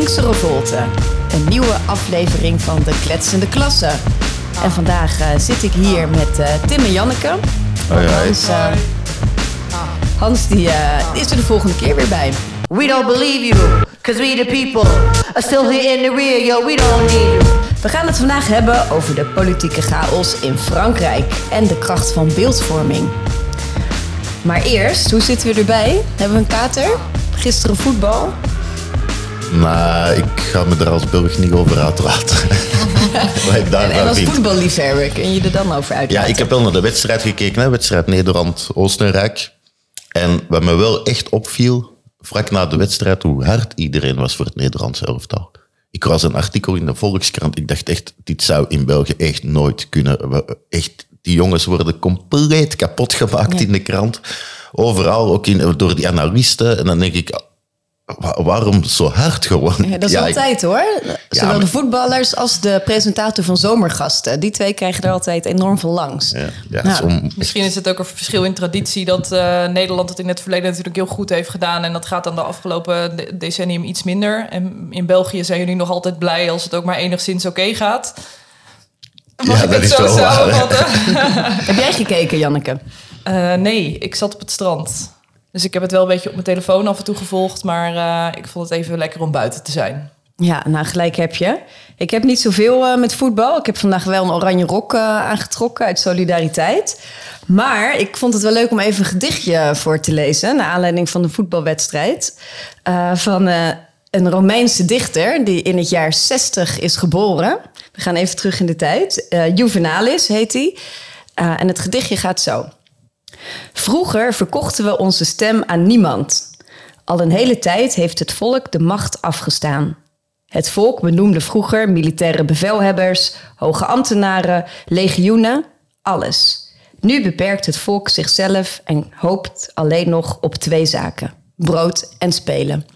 Linkse Revolte. Een nieuwe aflevering van de Kletsende Klasse. En vandaag zit ik hier met Tim en Janneke. Hans die is er de volgende keer weer bij. We don't believe you, cause we the people are still here in the rear, yo, we don't need you. We gaan het vandaag hebben over de politieke chaos in Frankrijk en de kracht van beeldvorming. Maar eerst, hoe zitten we erbij? Hebben we een kater? Gisteren voetbal? Nou, ik ga me er als Belg niet over uitlaten. En als voetballiefhebber kun je er dan over uitlaten? Ja, ik heb wel naar de wedstrijd gekeken, hè? Wedstrijd Nederland-Oostenrijk. En wat me wel echt opviel, vlak na de wedstrijd, hoe hard iedereen was voor het Nederlandse elftal. Ik las een artikel in de Volkskrant, ik dacht echt, dit zou in België echt nooit kunnen. Echt, die jongens worden compleet kapot gemaakt in de krant. Overal, ook door die analisten. En dan denk ik, waarom zo hard gewoon? Ja, dat is altijd hoor. Zowel de voetballers als de presentator van Zomergasten. Die twee krijgen er altijd enorm veel langs. Misschien is het ook een verschil in traditie dat Nederland het in het verleden natuurlijk heel goed heeft gedaan. En dat gaat dan de afgelopen decennium iets minder. En in België zijn jullie nog altijd blij als het ook maar enigszins oké gaat. Mag ik dat is wel waar. Heb jij gekeken, Janneke? Nee, ik zat op het strand. Dus ik heb het wel een beetje op mijn telefoon af en toe gevolgd. Maar ik vond het even lekker om buiten te zijn. Ja, nou gelijk heb je. Ik heb niet zoveel met voetbal. Ik heb vandaag wel een oranje rok aangetrokken uit solidariteit. Maar ik vond het wel leuk om even een gedichtje voor te lezen. Naar aanleiding van de voetbalwedstrijd. Van een Romeinse dichter die in het jaar 60 is geboren. We gaan even terug in de tijd. Juvenalis heet hij. En het gedichtje gaat zo. Vroeger verkochten we onze stem aan niemand. Al een hele tijd heeft het volk de macht afgestaan. Het volk benoemde vroeger militaire bevelhebbers, hoge ambtenaren, legioenen, alles. Nu beperkt het volk zichzelf en hoopt alleen nog op 2 zaken. Brood en spelen.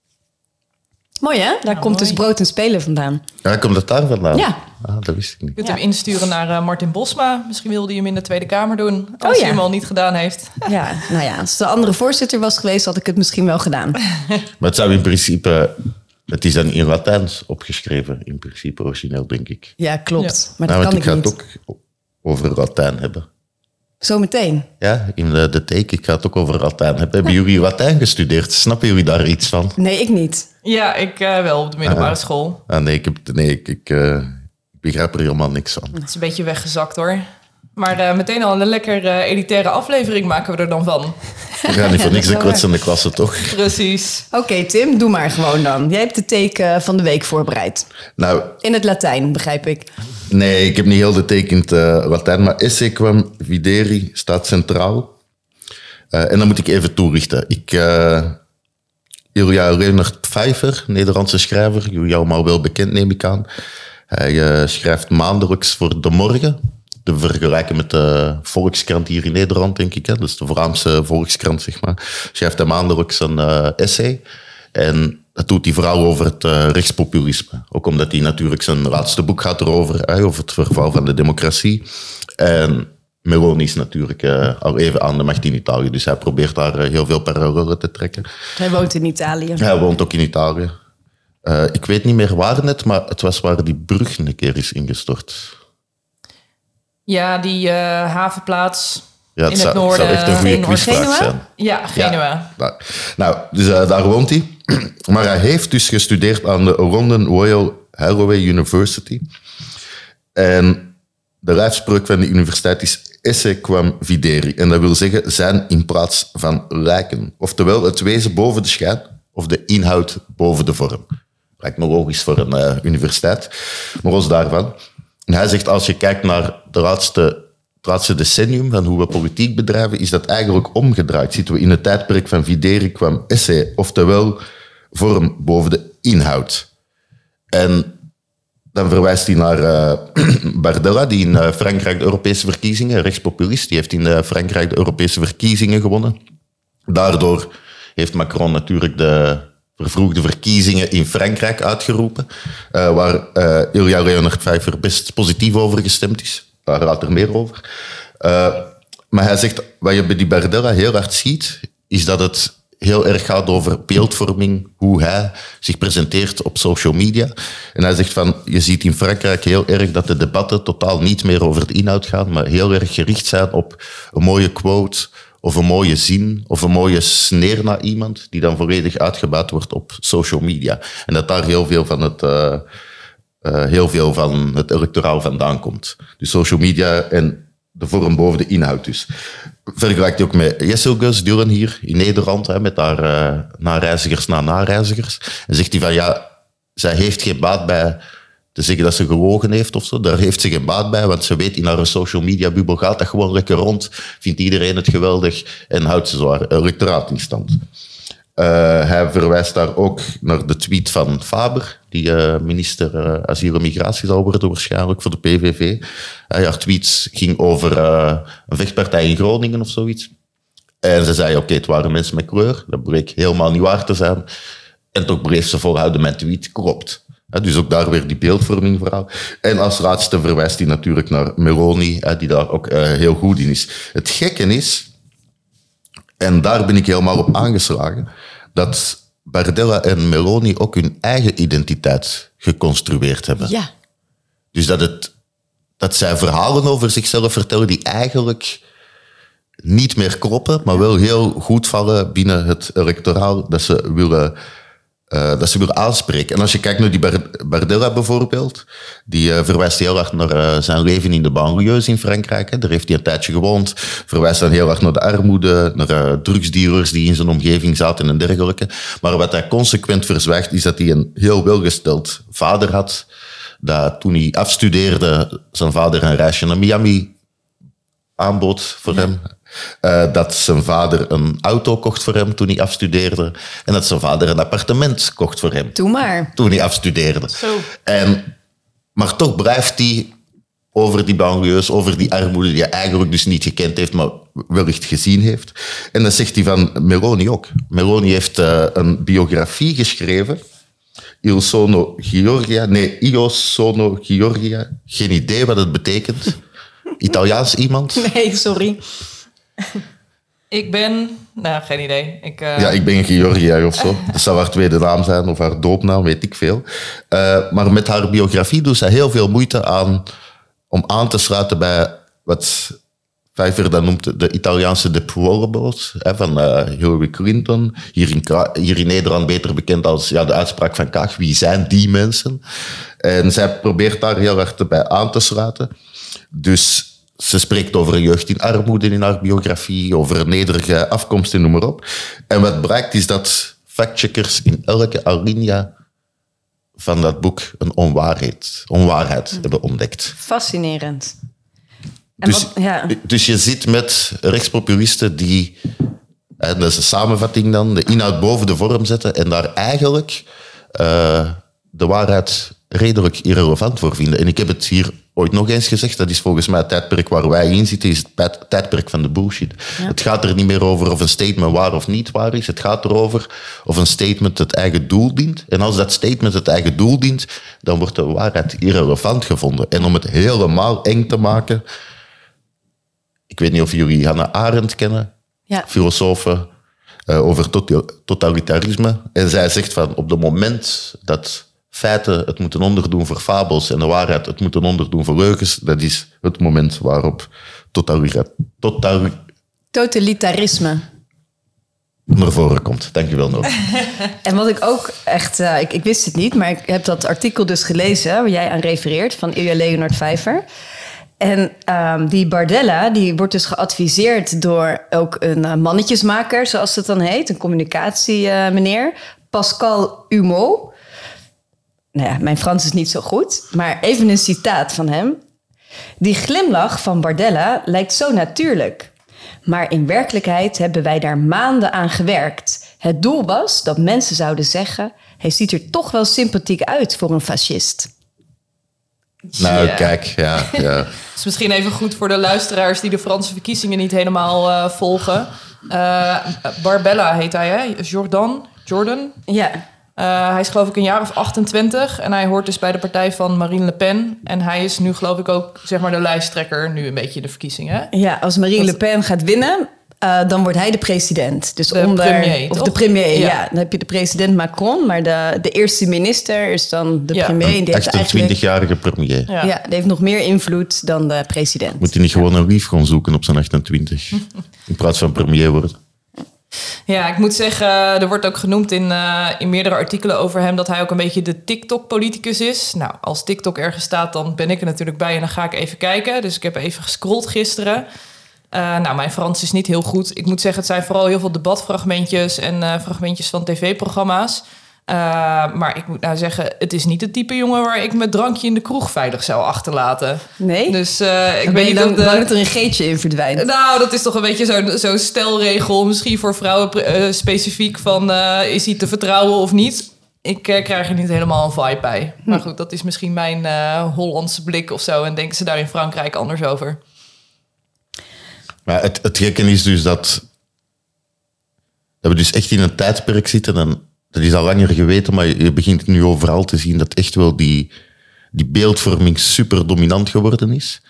Mooi hè? Daar komt dus brood en spelen vandaan. Ja, komt het daar vandaan? Ja. Dat wist ik niet. Je kunt hem insturen naar Martin Bosma. Misschien wilde hij hem in de Tweede Kamer doen. Als hij hem al niet gedaan heeft. Ja, nou ja, als de andere voorzitter was geweest, had ik het misschien wel gedaan. Maar het zou in principe... Het is dan in Latijns opgeschreven, in principe origineel, denk ik. Ja, klopt. Ja. Maar dat kan ik niet. Ik ga het ook over Latijn hebben. Zometeen? Ja, in de take. Ik ga het ook over Latijn hebben. Hebben jullie Latijn gestudeerd? Snappen jullie daar iets van? Nee, ik niet. Ja, ik wel op de middelbare school. Ik begrijp er helemaal niks van. Het is een beetje weggezakt hoor. Maar meteen al een lekker elitaire aflevering maken we er dan van. We gaan niet voor niks de kwetsende klasse, toch? Precies. Oké, Tim, doe maar gewoon dan. Jij hebt de take van de week voorbereid. Nou, in het Latijn, begrijp ik. Nee, ik heb niet heel de take in het Latijn, maar esse quam videri staat centraal. En dan moet ik even toelichten. Julia Leonard Pfeiffer, Nederlandse schrijver, jullie allemaal wel bekend, neem ik aan. Hij schrijft maandelijks voor De Morgen. Te vergelijken met de Volkskrant hier in Nederland, denk ik. Hè? Dus de Vlaamse Volkskrant, zeg maar. Schrijft hij maandelijks een essay. En dat doet hij vooral over het rechtspopulisme. Ook omdat hij natuurlijk zijn laatste boek gaat erover, over het verval van de democratie. En Meloni is natuurlijk al even aan de macht in Italië. Dus hij probeert daar heel veel parallellen te trekken. Hij woont in Italië. Hij woont ook in Italië. Ik weet niet meer waar net, maar het was waar die brug een keer is ingestort. Ja, die havenplaats in het noorden. Het zou echt een goede quizvraag zijn. Ja, Genua. Ja. Dus daar woont hij. Maar hij heeft dus gestudeerd aan de London Royal Holloway University. En de lijfspreuk van de universiteit is esse quam videri. En dat wil zeggen zijn in plaats van lijken. Oftewel het wezen boven de schijn of de inhoud boven de vorm. Lijkt me logisch voor een universiteit. Maar los daarvan... En hij zegt, als je kijkt naar het laatste decennium van hoe we politiek bedrijven, is dat eigenlijk omgedraaid. Zitten we in het tijdperk van videri quam esse, oftewel vorm boven de inhoud. En dan verwijst hij naar Bardella, die in Frankrijk de Europese verkiezingen, rechtspopulist, die heeft in Frankrijk de Europese verkiezingen gewonnen. Daardoor heeft Macron natuurlijk de vervroegde verkiezingen in Frankrijk uitgeroepen, waar Julia Leonard Pfeiffer best positief over gestemd is. Daar gaat er meer over. Maar hij zegt, wat je bij die Bardella heel hard ziet, is dat het heel erg gaat over beeldvorming, hoe hij zich presenteert op social media. En hij zegt van, je ziet in Frankrijk heel erg dat de debatten totaal niet meer over de inhoud gaan, maar heel erg gericht zijn op een mooie quote of een mooie zin of een mooie sneer naar iemand die dan volledig uitgebuit wordt op social media. En dat daar heel veel van het electoraal vandaan komt. Dus social media en de vorm boven de inhoud dus. Vergelijkt hij ook met Jesselgus, Dylan hier in Nederland, hè, met haar nareizigers na nareizigers. En zegt hij van, ja, zij heeft geen baat bij te zeggen dat ze gelogen heeft of zo. Daar heeft ze geen baat bij, want ze weet in haar social media bubbel gaat dat gewoon lekker rond. Vindt iedereen het geweldig en houdt ze zo haar electoraat in stand. Hij verwijst daar ook naar de tweet van Faber, die minister asiel en migratie zal worden waarschijnlijk voor de PVV. Haar tweet ging over een vechtpartij in Groningen of zoiets. En ze zei, oké, het waren mensen met kleur. Dat bleek helemaal niet waar te zijn. En toch bleef ze volhouden met tweet, klopt. Dus ook daar weer die beeldvorming vooral. En als laatste verwijst hij natuurlijk naar Meloni, die daar ook heel goed in is. Het gekke is, en daar ben ik helemaal op aangeslagen, dat Bardella en Meloni ook hun eigen identiteit geconstrueerd hebben. Ja. Dus dat zij verhalen over zichzelf vertellen die eigenlijk niet meer kloppen, maar wel heel goed vallen binnen het electoraal dat ze willen aanspreken. En als je kijkt naar die Bardella bijvoorbeeld, die verwijst heel erg naar zijn leven in de banlieues in Frankrijk. Hè. Daar heeft hij een tijdje gewoond. Verwijst dan heel erg naar de armoede, naar drugsdealers die in zijn omgeving zaten en dergelijke. Maar wat hij consequent verzwijgt, is dat hij een heel welgesteld vader had. Dat toen hij afstudeerde, zijn vader een reisje naar Miami aanbood voor hem. Dat zijn vader een auto kocht voor hem toen hij afstudeerde. En dat zijn vader een appartement kocht voor hem. Doe maar. Toen hij afstudeerde. Zo. Maar toch blijft hij over die banlieues, over die armoede die hij eigenlijk dus niet gekend heeft, maar wellicht gezien heeft. En dat zegt hij van Meloni ook. Meloni heeft een biografie geschreven. Io sono Giorgia. Geen idee wat het betekent. Italiaans iemand? Nee, sorry. Ik ben... Nou, geen idee. Ja, ik ben Georgia of zo. Dat zou haar tweede naam zijn of haar doopnaam, weet ik veel. Maar met haar biografie doet zij heel veel moeite om aan te sluiten bij wat Pfeiffer dan noemt de Italiaanse deplorables van Hillary Clinton. Hier in Nederland beter bekend als de uitspraak van Kaag. Wie zijn die mensen? En zij probeert daar heel hard bij aan te sluiten. Dus ze spreekt over een jeugd in armoede in haar biografie, over een nederige afkomst en noem maar op. En wat blijkt is dat factcheckers in elke alinea van dat boek een onwaarheid hebben ontdekt. Fascinerend. Dus je zit met rechtspopulisten die, en dat is een samenvatting dan, de inhoud boven de vorm zetten en daar eigenlijk de waarheid redelijk irrelevant voor vinden. En ik heb het hier ooit nog eens gezegd, dat is volgens mij het tijdperk waar wij in zitten, is het tijdperk van de bullshit. Ja. Het gaat er niet meer over of een statement waar of niet waar is. Het gaat erover of een statement het eigen doel dient. En als dat statement het eigen doel dient, dan wordt de waarheid irrelevant gevonden. En om het helemaal eng te maken, ik weet niet of jullie Hannah Arendt kennen, filosofe over totalitarisme. En zij zegt van, op het moment dat feiten het moeten onderdoen voor fabels en de waarheid het moeten onderdoen voor leugens, dat is het moment waarop totalitarisme naar voren komt. Dank je wel, Noor. En wat ik ook echt... ik wist het niet, maar ik heb dat artikel dus gelezen waar jij aan refereert van Ilja Leonard Pfeiffer. En die Bardella, die wordt dus geadviseerd door ook een mannetjesmaker, zoals het dan heet, een communicatiemeneer, Pascal Humeau. Nou ja, mijn Frans is niet zo goed, maar even een citaat van hem. Die glimlach van Bardella lijkt zo natuurlijk. Maar in werkelijkheid hebben wij daar maanden aan gewerkt. Het doel was dat mensen zouden zeggen, hij ziet er toch wel sympathiek uit voor een fascist. Nou, kijk, ja. Het is misschien even goed voor de luisteraars die de Franse verkiezingen niet helemaal volgen. Barbella heet hij, hè? Jordan? Ja. Hij is geloof ik een jaar of 28 en hij hoort dus bij de partij van Marine Le Pen. En hij is nu geloof ik ook zeg maar de lijsttrekker nu een beetje in de verkiezingen. Ja, als Marine Le Pen gaat winnen, dan wordt hij de president. Dus De premier, of toch? de premier, Ja. ja. Dan heb je de president Macron, maar de eerste minister is dan de Ja. premier. Die heeft eigenlijk 28-jarige premier. Ja. ja, die heeft nog meer invloed dan de president. Moet hij niet gewoon een lief gaan zoeken op zijn 28? In plaats van premier worden. Ja, ik moet zeggen, er wordt ook genoemd in meerdere artikelen over hem... dat hij ook een beetje de TikTok-politicus is. Nou, als TikTok ergens staat, dan ben ik er natuurlijk bij... en dan ga ik even kijken. Dus ik heb even gescrolld gisteren. Nou, mijn Frans is niet heel goed. Ik moet zeggen, het zijn vooral heel veel debatfragmentjes... en fragmentjes van tv-programma's. Maar ik moet nou zeggen, het is niet het type jongen... waar ik mijn drankje in de kroeg veilig zou achterlaten. Nee? Dus Ik ik weet weet niet lang of dat er een geetje in verdwijnt. Nou, dat is toch een beetje zo'n stelregel. Misschien voor vrouwen specifiek van... is hij te vertrouwen of niet? Ik krijg er niet helemaal een vibe bij. Maar goed, dat is misschien mijn Hollandse blik of zo. En denken ze daar in Frankrijk anders over. Maar het gekke is dus dat we dus echt in een tijdperk zitten. En dat is al langer geweten, maar je begint nu overal te zien dat echt wel die beeldvorming super dominant geworden is.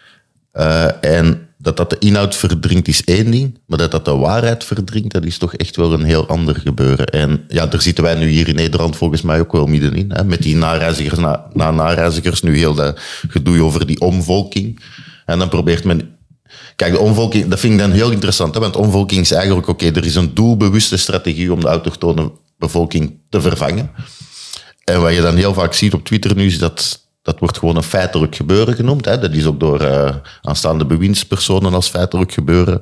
En dat de inhoud verdringt is één ding, maar dat de waarheid verdringt, dat is toch echt wel een heel ander gebeuren. En ja, daar zitten wij nu hier in Nederland volgens mij ook wel middenin. Hè, met die nareizigers, nareizigers, nu heel dat gedoe over die omvolking. En dan probeert men... Kijk, de omvolking, dat vind ik dan heel interessant. Hè, want omvolking is eigenlijk, oké, er is een doelbewuste strategie om de autochtone bevolking te vervangen. En wat je dan heel vaak ziet op Twitter nu, is dat wordt gewoon een feitelijk gebeuren genoemd. Hè. Dat is ook door aanstaande bewindspersonen als feitelijk gebeuren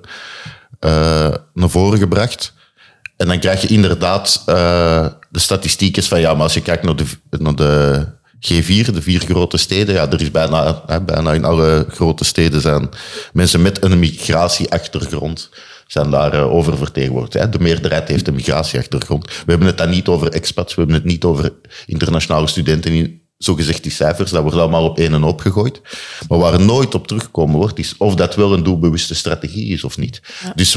naar voren gebracht. En dan krijg je inderdaad de statistiek is van, ja, maar als je kijkt naar de G4, de 4 grote steden, ja, er is bijna in alle grote steden zijn mensen met een migratieachtergrond zijn daar oververtegenwoordigd. De meerderheid heeft een migratieachtergrond. We hebben het dan niet over expats, we hebben het niet over internationale studenten in zogezegd die cijfers, dat wordt allemaal op één en op gegooid. Maar waar nooit op teruggekomen wordt, is of dat wel een doelbewuste strategie is of niet. Ja. Dus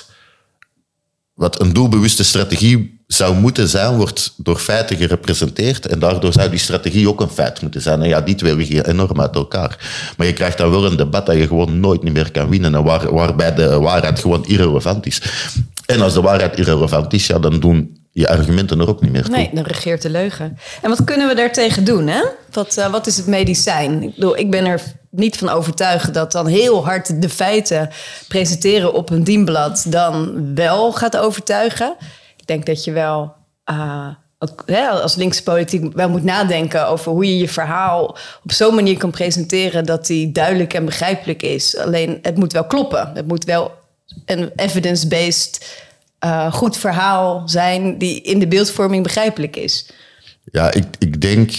wat een doelbewuste strategie zou moeten zijn, wordt door feiten gerepresenteerd en daardoor zou die strategie ook een feit moeten zijn. En ja, die twee liggen enorm uit elkaar. Maar je krijgt dan wel een debat dat je gewoon nooit meer kan winnen en waarbij de waarheid gewoon irrelevant is. En als de waarheid irrelevant is, ja, dan doen je argumenten er ook niet meer toe. Nee, dan regeert de leugen. En wat kunnen we daartegen doen, hè? Wat is het medicijn? Ik bedoel, ik ben er niet van overtuigd dat dan heel hard de feiten presenteren op een dienblad dan wel gaat overtuigen. Ik denk dat je wel ook, als linkse politiek wel moet nadenken over hoe je je verhaal op zo'n manier kan presenteren dat die duidelijk en begrijpelijk is. Alleen, het moet wel kloppen. Het moet wel een evidence-based goed verhaal zijn die in de beeldvorming begrijpelijk is. Ja, ik denk...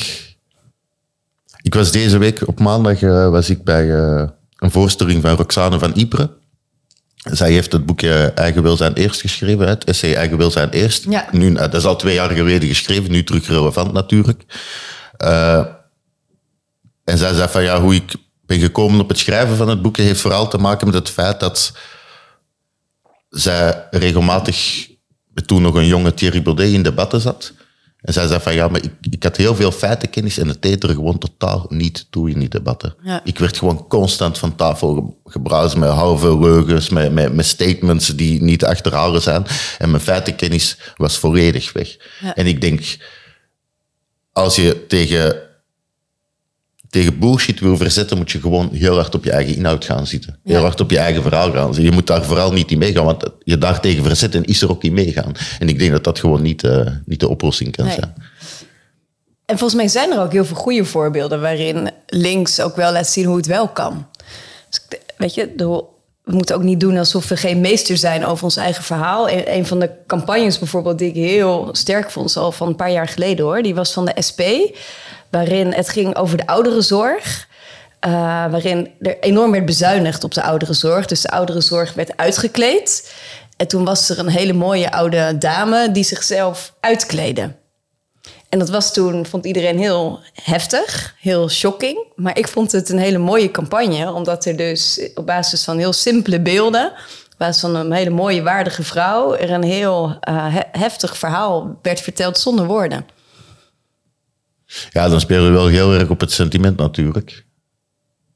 Ik was deze week op maandag was ik bij een voorstelling van Roxane van Ypres. Zij heeft het boekje Eigen Wil Zijn Eerst geschreven, het essay Eigen Wil Zijn Eerst. Ja. Nu, dat is al 2 jaar geleden geschreven, nu terug relevant natuurlijk. En zij zei van ja, hoe ik ben gekomen op het schrijven van het boekje heeft vooral te maken met het feit dat zij regelmatig, toen nog een jonge Thierry Baudet, in debatten zat. En zij zei van ja, maar ik had heel veel feitenkennis en het deed er gewoon totaal niet toe in die debatten. Ja. Ik werd gewoon constant van tafel gebruisd met halve leugens, met statements die niet te achterhalen zijn. En mijn feitenkennis was volledig weg. Ja. En ik denk, als je tegen bullshit wil verzetten, moet je gewoon heel hard op je eigen inhoud gaan zitten. Ja. Heel hard op je eigen verhaal gaan zitten. Je moet daar vooral niet in meegaan, want je daar tegen verzetten is er ook in meegaan. En ik denk dat dat gewoon niet de oplossing kan zijn. En volgens mij zijn er ook heel veel goede voorbeelden waarin links ook wel laat zien hoe het wel kan. Dus, weet je, we moeten ook niet doen alsof we geen meester zijn over ons eigen verhaal. Een van de campagnes bijvoorbeeld die ik heel sterk vond, al van een paar jaar geleden hoor, die was van de SP, waarin het ging over de ouderenzorg. Waarin er enorm werd bezuinigd op de ouderenzorg. Dus de ouderenzorg werd uitgekleed. En toen was er een hele mooie oude dame die zichzelf uitkleedde. En dat was toen, vond iedereen heel heftig, heel shocking. Maar ik vond het een hele mooie campagne, omdat er dus op basis van heel simpele beelden, op basis van een hele mooie, waardige vrouw, er een heel heftig verhaal werd verteld zonder woorden. Ja, dan spelen we wel heel erg op het sentiment natuurlijk.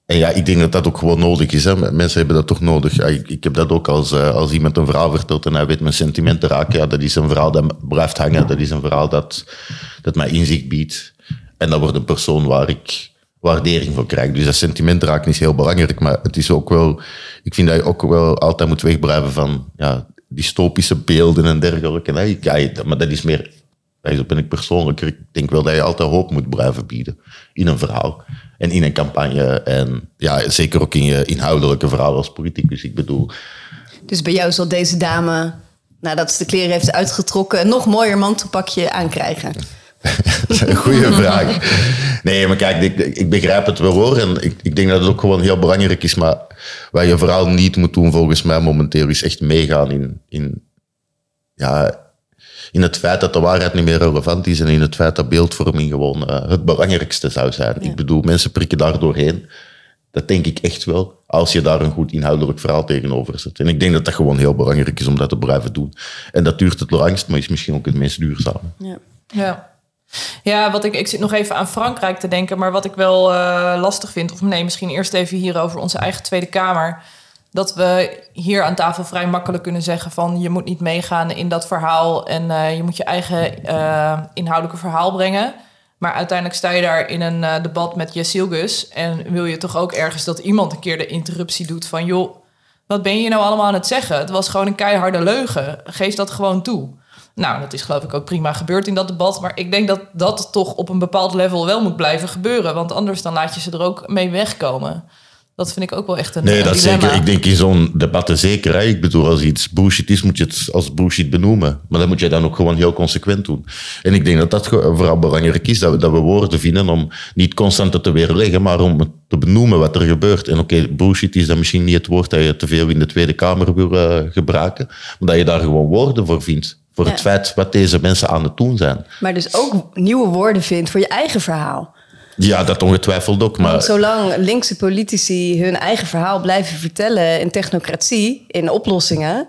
En ja, ik denk dat dat ook gewoon nodig is. Hè. Mensen hebben dat toch nodig. Ja, ik heb dat ook als iemand een verhaal vertelt en hij weet mijn sentimenten raken. Ja, dat is een verhaal dat blijft hangen. Dat is een verhaal dat mij inzicht biedt. En dat wordt een persoon waar ik waardering voor krijg. Dus dat sentiment raken is heel belangrijk. Maar het is ook wel... Ik vind dat je ook wel altijd moet wegblijven van dystopische beelden en dergelijke. Nee, maar dat is meer... Zo ben ik persoonlijk. Ik denk wel dat je altijd hoop moet blijven bieden in een verhaal en in een campagne. En ja, zeker ook in je inhoudelijke verhaal als politicus. Ik bedoel... Dus bij jou zal deze dame, nadat ze de kleren heeft uitgetrokken, een nog mooier mantelpakje aankrijgen? Dat is een goede vraag. Nee, maar kijk, ik begrijp het wel hoor. En ik denk dat het ook gewoon heel belangrijk is. Maar wat je vooral niet moet doen volgens mij momenteel is echt meegaan in het feit dat de waarheid niet meer relevant is en in het feit dat beeldvorming gewoon het belangrijkste zou zijn. Ja. Ik bedoel, mensen prikken daar doorheen. Dat denk ik echt wel, als je daar een goed inhoudelijk verhaal tegenover zet. En ik denk dat dat gewoon heel belangrijk is om dat te blijven doen. En dat duurt het langst, maar is misschien ook het meest duurzaam. Ja, ik zit nog even aan Frankrijk te denken, maar wat ik wel lastig vind, of nee, misschien eerst even hier over onze eigen Tweede Kamer, dat we hier aan tafel vrij makkelijk kunnen zeggen van je moet niet meegaan in dat verhaal en je moet je eigen inhoudelijke verhaal brengen. Maar uiteindelijk sta je daar in een debat met Jezilgus en wil je toch ook ergens dat iemand een keer de interruptie doet van joh, wat ben je nou allemaal aan het zeggen? Het was gewoon een keiharde leugen. Geef dat gewoon toe. Nou, dat is geloof ik ook prima gebeurd in dat debat. Maar ik denk dat dat toch op een bepaald level wel moet blijven gebeuren. Want anders dan laat je ze er ook mee wegkomen. Dat vind ik ook wel echt een dilemma. Dat zeker. Ik denk in zo'n debatten zeker. Hè. Ik bedoel, als iets bullshit is, moet je het als bullshit benoemen. Maar dat moet je dan ook gewoon heel consequent doen. En ik denk dat dat vooral belangrijk is, dat we woorden vinden om niet constant te weerleggen, maar om te benoemen wat er gebeurt. En oké, bullshit is dan misschien niet het woord dat je te veel in de Tweede Kamer wil gebruiken, maar dat je daar gewoon woorden voor vindt. Voor het feit wat deze mensen aan het doen zijn. Maar dus ook nieuwe woorden vindt voor je eigen verhaal. Ja, dat ongetwijfeld ook. Maar... Want zolang linkse politici hun eigen verhaal blijven vertellen in technocratie, in oplossingen,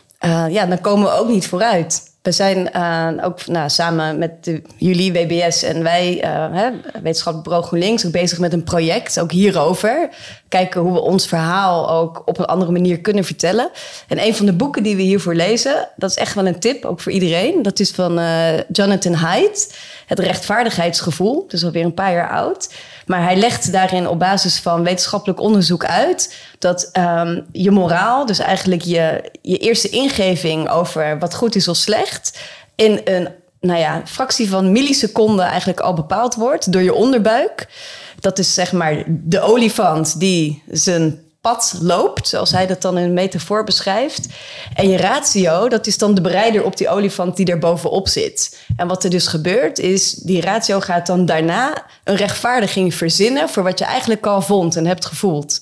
dan komen we ook niet vooruit. We zijn ook samen met jullie, WBS en wij, Wetenschappelijk Bureau GroenLinks, ook bezig met een project, ook hierover. Kijken hoe we ons verhaal ook op een andere manier kunnen vertellen. En een van de boeken die we hiervoor lezen, dat is echt wel een tip, ook voor iedereen. Dat is van Jonathan Haidt, Het rechtvaardigheidsgevoel. Dus alweer een paar jaar oud. Maar hij legt daarin op basis van wetenschappelijk onderzoek uit dat je moraal, dus eigenlijk je eerste ingeving over wat goed is of slecht, in een fractie van milliseconden eigenlijk al bepaald wordt door je onderbuik. Dat is zeg maar de olifant die zijn pad loopt, zoals hij dat dan in een metafoor beschrijft. En je ratio, dat is dan de bereider op die olifant die er bovenop zit. En wat er dus gebeurt is, die ratio gaat dan daarna een rechtvaardiging verzinnen voor wat je eigenlijk al vond en hebt gevoeld.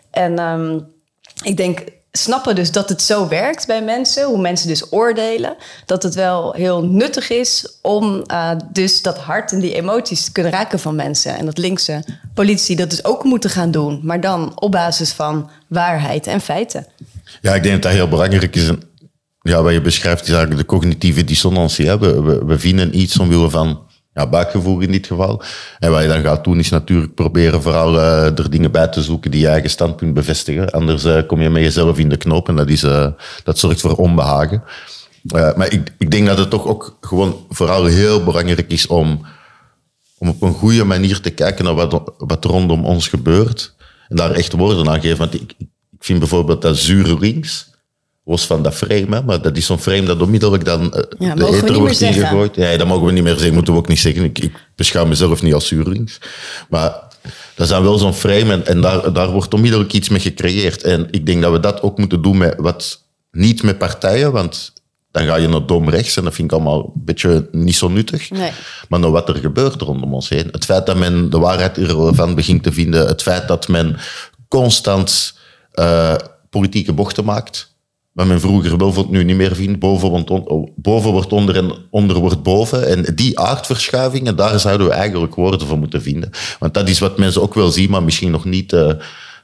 En ik denk, snappen dus dat het zo werkt bij mensen, hoe mensen dus oordelen, dat het wel heel nuttig is om dus dat hart en die emoties te kunnen raken van mensen. En dat linkse politici dat dus ook moeten gaan doen, maar dan op basis van waarheid en feiten. Ja, ik denk dat dat heel belangrijk is. Ja, wat je beschrijft is eigenlijk de cognitieve dissonantie. Hè. We vinden iets omwille van buikgevoel in dit geval. En wat je dan gaat doen is natuurlijk proberen vooral er dingen bij te zoeken die je eigen standpunt bevestigen. Anders kom je met jezelf in de knoop en dat zorgt voor onbehagen. Maar ik denk dat het toch ook gewoon vooral heel belangrijk is om op een goede manier te kijken naar wat rondom ons gebeurt. En daar echt woorden aan geven. Want ik vind bijvoorbeeld dat zure links, los van dat frame, maar dat is zo'n frame dat onmiddellijk dan de ether wordt ingegooid. Ja, dat mogen we niet meer zeggen, moeten we ook niet zeggen. Ik beschouw mezelf niet als zuur links. Maar dat is dan wel zo'n frame en daar wordt onmiddellijk iets mee gecreëerd. En ik denk dat we dat ook moeten doen niet met partijen, want dan ga je naar dom rechts en dat vind ik allemaal een beetje niet zo nuttig. Nee. Maar naar wat er gebeurt rondom ons heen. Het feit dat men de waarheid irrelevant begint te vinden, het feit dat men constant politieke bochten maakt, wat men vroeger wel vond, nu niet meer vindt. Boven wordt onder en onder wordt boven. En die aardverschuivingen, daar zouden we eigenlijk woorden voor moeten vinden. Want dat is wat mensen ook wel zien, maar misschien nog niet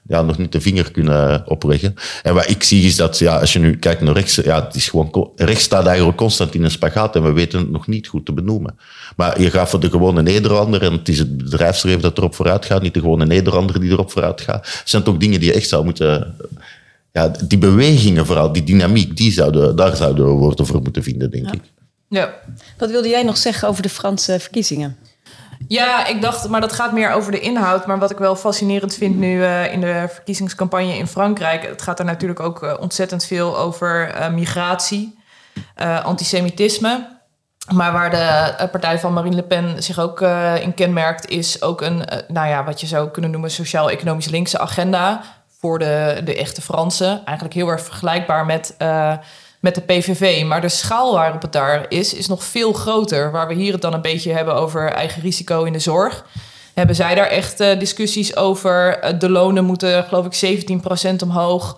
nog niet de vinger kunnen opleggen. En wat ik zie is dat, als je nu kijkt naar rechts, het is gewoon, rechts staat eigenlijk constant in een spagaat en we weten het nog niet goed te benoemen. Maar je gaat voor de gewone Nederlander, en het is het bedrijfsleven dat erop vooruit gaat, niet de gewone Nederlander die erop vooruit gaat. Het zijn toch dingen die je echt zou moeten... Ja, die bewegingen vooral, die dynamiek, daar zouden we woorden voor moeten vinden, denk ik. Ja. Wat wilde jij nog zeggen over de Franse verkiezingen? Ja, ik dacht, maar dat gaat meer over de inhoud. Maar wat ik wel fascinerend vind nu in de verkiezingscampagne in Frankrijk... het gaat er natuurlijk ook ontzettend veel over migratie, antisemitisme. Maar waar de partij van Marine Le Pen zich ook in kenmerkt... is ook een, wat je zou kunnen noemen... sociaal-economisch linkse agenda voor de echte Fransen. Eigenlijk heel erg vergelijkbaar met de PVV. Maar de schaal waarop het daar is nog veel groter. Waar we hier het dan een beetje hebben over eigen risico in de zorg. Hebben zij daar echt discussies over? De lonen moeten, geloof ik, 17% omhoog.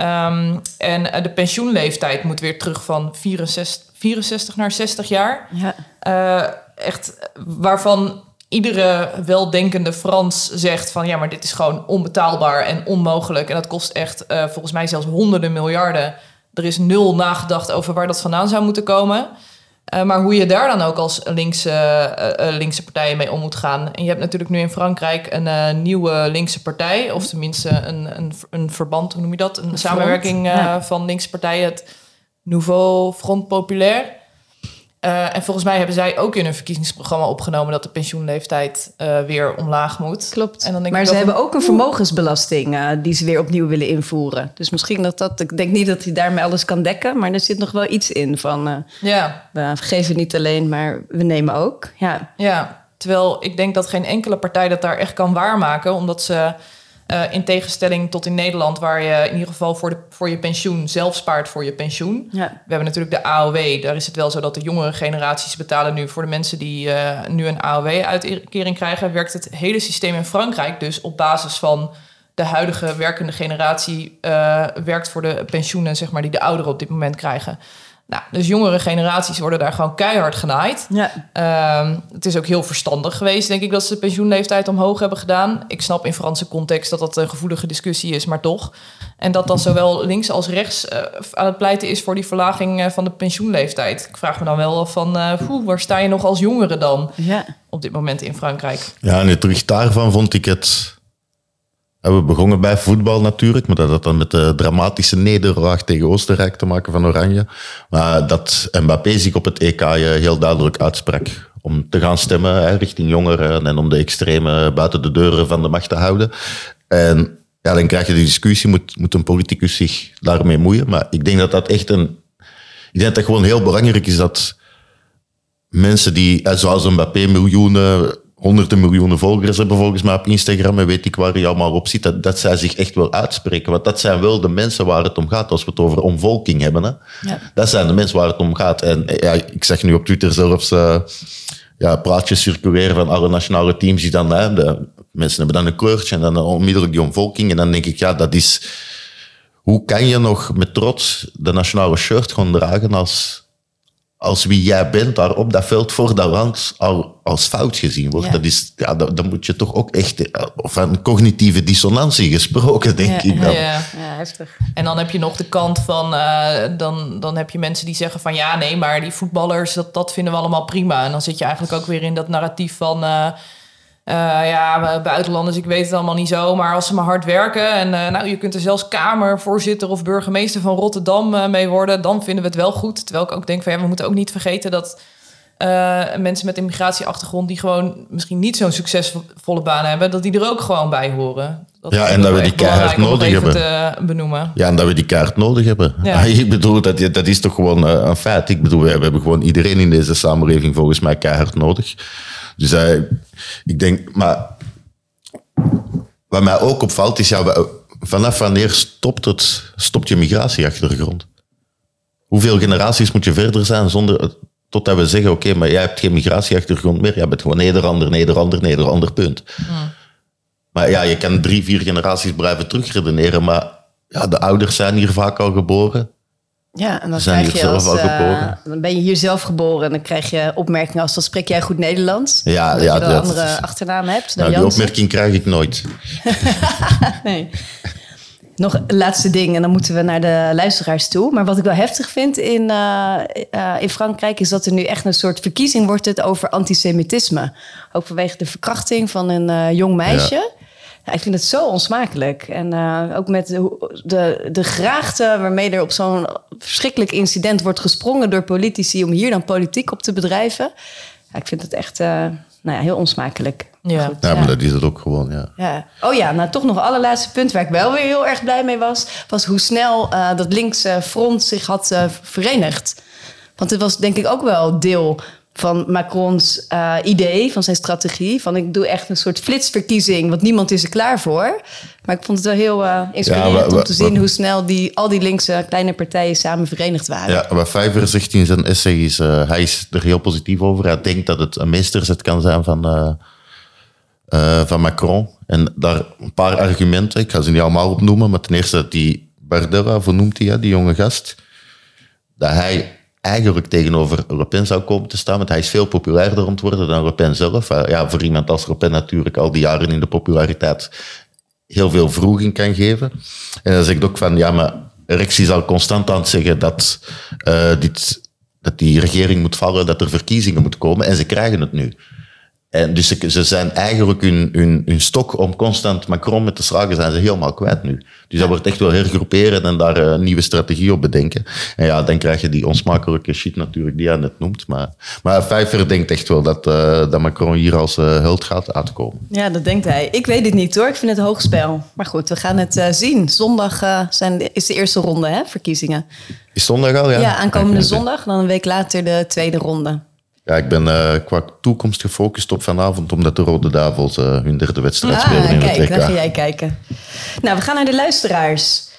En de pensioenleeftijd moet weer terug van 64 naar 60 jaar. Ja. Echt waarvan iedere weldenkende Frans zegt van... ja, maar dit is gewoon onbetaalbaar en onmogelijk. En dat kost echt volgens mij zelfs honderden miljarden... Er is nul nagedacht over waar dat vandaan zou moeten komen. Maar hoe je daar dan ook als linkse partijen mee om moet gaan. En je hebt natuurlijk nu in Frankrijk een nieuwe linkse partij. Of tenminste een verband, hoe noem je dat? Een samenwerking van linkse partijen. Het Nouveau Front Populaire. En volgens mij hebben zij ook in hun verkiezingsprogramma opgenomen... dat de pensioenleeftijd weer omlaag moet. Klopt. En dan denk maar ik ze hebben ook een vermogensbelasting die ze weer opnieuw willen invoeren. Dus misschien ik denk niet dat hij daarmee alles kan dekken... maar er zit nog wel iets in van... we geven niet alleen, maar we nemen ook. Ja, terwijl ik denk dat geen enkele partij dat daar echt kan waarmaken... omdat ze... in tegenstelling tot in Nederland... waar je in ieder geval voor je pensioen zelf spaart voor je pensioen. Ja. We hebben natuurlijk de AOW. Daar is het wel zo dat de jongere generaties betalen nu... voor de mensen die nu een AOW-uitkering krijgen... werkt het hele systeem in Frankrijk dus op basis van... de huidige werkende generatie werkt voor de pensioenen... zeg maar, die de ouderen op dit moment krijgen... Nou, dus jongere generaties worden daar gewoon keihard genaaid. Ja. Het is ook heel verstandig geweest, denk ik, dat ze de pensioenleeftijd omhoog hebben gedaan. Ik snap in Franse context dat dat een gevoelige discussie is, maar toch. En dat dan zowel links als rechts aan het pleiten is voor die verlaging van de pensioenleeftijd. Ik vraag me dan wel af van, waar sta je nog als jongere dan op dit moment in Frankrijk? Ja, en terug daarvan vond ik het... We begonnen bij voetbal natuurlijk, maar dat had dan met de dramatische nederlaag tegen Oostenrijk te maken van Oranje. Maar dat Mbappé zich op het EK heel duidelijk uitsprak om te gaan stemmen richting jongeren en om de extreme buiten de deuren van de macht te houden. En dan krijg je de discussie, moet een politicus zich daarmee moeien? Maar ik denk dat dat echt ik denk dat het gewoon heel belangrijk is dat mensen die, zoals Mbappé, honderden miljoenen volgers hebben volgens mij op Instagram en weet ik waar hij allemaal op zit, dat zij zich echt wel uitspreken. Want dat zijn wel de mensen waar het om gaat als we het over omvolking hebben. Hè? Ja. Dat zijn de mensen waar het om gaat. En ik zag nu op Twitter zelfs praatjes circuleren van alle nationale teams die dan, de mensen hebben dan een kleurtje en dan onmiddellijk die omvolking. En dan denk ik, dat is... Hoe kan je nog met trots de nationale shirt gaan dragen als wie jij bent daar op dat veld voor dat land al als fout gezien wordt? Ja. Dat is, dan moet je toch ook echt van cognitieve dissonantie gesproken, denk ik dan. Ja, heftig. En dan heb je nog de kant van, dan heb je mensen die zeggen van maar die voetballers, dat vinden we allemaal prima. En dan zit je eigenlijk ook weer in dat narratief van... buitenlanders, ik weet het allemaal niet zo, maar als ze maar hard werken en je kunt er zelfs kamervoorzitter of burgemeester van Rotterdam mee worden, dan vinden we het wel goed. Terwijl ik ook denk van we moeten ook niet vergeten dat mensen met een migratieachtergrond die gewoon misschien niet zo'n succesvolle baan hebben, dat die er ook gewoon bij horen. En dat we die keihard nodig hebben. Te benoemen. Ja, en dat we die keihard nodig hebben. Ja. Ik bedoel, dat is toch gewoon een feit. Ik bedoel, we hebben gewoon iedereen in deze samenleving volgens mij keihard nodig. Dus ik denk, maar wat mij ook opvalt is, vanaf wanneer stopt je migratieachtergrond? Hoeveel generaties moet je verder zijn totdat we zeggen, oké, maar jij hebt geen migratieachtergrond meer, jij bent gewoon Nederlander, punt. Maar je kan 3-4 generaties blijven terugredeneren, maar de ouders zijn hier vaak al geboren. Ja, en dan Zijn krijg je hier als, zelf al geboren? dan ben je hier zelf geboren en dan krijg je opmerkingen als dan spreek jij goed Nederlands. Ja, dat ja, je dan een dat andere is- achternaam hebt. Dan Nou, die Jansen. opmerking krijg ik nooit. Nee. Nog een laatste ding en dan moeten we naar de luisteraars toe. Maar wat ik wel heftig vind in Frankrijk is dat er nu echt een soort verkiezing wordt het over antisemitisme. Ook vanwege de verkrachting van een jong meisje. Ja, ik vind het zo onsmakelijk. En ook met de graagte waarmee er op zo'n verschrikkelijk incident wordt gesprongen door politici om hier dan politiek op te bedrijven. Ja, ik vind het echt heel onsmakelijk. Ja. Goed, Ja, maar dat is het ook gewoon, ja. ja. Oh ja, nou toch nog een allerlaatste punt waar ik wel weer heel erg blij mee was hoe snel dat linkse front zich had verenigd. Want het was denk ik ook wel deel van Macrons idee, van zijn strategie. Van ik doe echt een soort flitsverkiezing, want niemand is er klaar voor. Maar ik vond het wel heel inspirerend om te zien hoe snel al die linkse kleine partijen samen verenigd waren. Ja, wat Vijver zegt in zijn essay is, hij is er heel positief over. Hij denkt dat het een meesterzet kan zijn van Macron. En daar een paar argumenten, ik ga ze niet allemaal opnoemen, maar ten eerste dat die Bardella, hoe noemt hij, die jonge gast, dat hij eigenlijk tegenover Le Pen zou komen te staan, want hij is veel populairder aan het worden dan Le Pen zelf. Ja, voor iemand als Le Pen natuurlijk al die jaren in de populariteit heel veel vroeging kan geven. En dan zeg ik ook van, ja, maar Rex is al constant aan het zeggen dat die regering moet vallen, dat er verkiezingen moeten komen, en ze krijgen het nu. En dus ze zijn eigenlijk hun stok om constant Macron met te slagen, zijn ze helemaal kwijt nu. Dus dat wordt echt wel hergroeperen en daar een nieuwe strategie op bedenken. En ja, dan krijg je die onsmakelijke shit natuurlijk die hij net noemt. Maar Vijver denkt echt wel dat Macron hier als held gaat uitkomen. Ja, dat denkt hij. Ik weet het niet hoor. Ik vind het hoogspel. Maar goed, we gaan het zien. Zondag is de eerste ronde, hè, verkiezingen. Is zondag al, ja? Ja, aankomende Oké. zondag. Dan een week later de tweede ronde. Ja, ik ben qua toekomst gefocust op vanavond, omdat de Rode Duivels hun derde wedstrijd spelen in kijk, het dan ga WK. jij kijken. Nou, we gaan naar de luisteraars.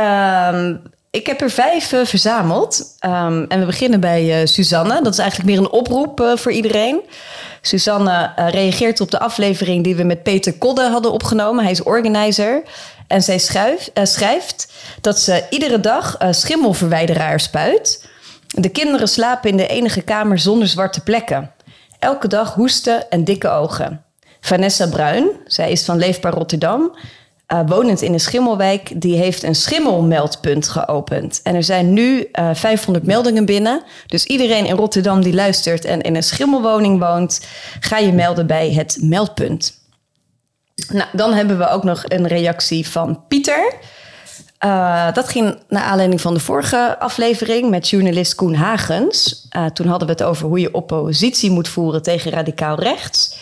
Ik heb er 5 verzameld. En we beginnen bij Suzanne. Dat is eigenlijk meer een oproep voor iedereen. Suzanne reageert op de aflevering die we met Peter Kodde hadden opgenomen. Hij is organizer. En zij schrijft dat ze iedere dag schimmelverwijderaar spuit. De kinderen slapen in de enige kamer zonder zwarte plekken. Elke dag hoesten en dikke ogen. Vanessa Bruin, zij is van Leefbaar Rotterdam, wonend in een schimmelwijk, die heeft een schimmelmeldpunt geopend. En er zijn nu 500 meldingen binnen. Dus iedereen in Rotterdam die luistert en in een schimmelwoning woont, ga je melden bij het meldpunt. Nou, dan hebben we ook nog een reactie van Pieter. Dat ging naar aanleiding van de vorige aflevering met journalist Koen Hagens. Toen hadden we het over hoe je oppositie moet voeren tegen radicaal rechts.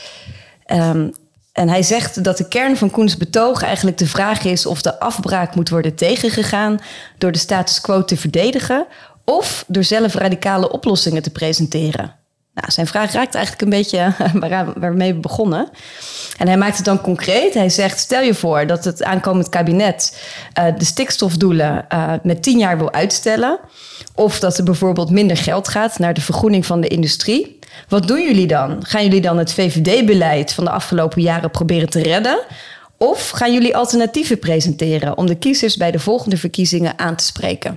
En hij zegt dat de kern van Koens betoog eigenlijk de vraag is of de afbraak moet worden tegengegaan door de status quo te verdedigen of door zelf radicale oplossingen te presenteren. Nou, zijn vraag raakt eigenlijk een beetje waarmee we begonnen. En hij maakt het dan concreet. Hij zegt, stel je voor dat het aankomend kabinet de stikstofdoelen met 10 jaar wil uitstellen. Of dat er bijvoorbeeld minder geld gaat naar de vergroening van de industrie. Wat doen jullie dan? Gaan jullie dan het VVD-beleid van de afgelopen jaren proberen te redden? Of gaan jullie alternatieven presenteren om de kiezers bij de volgende verkiezingen aan te spreken?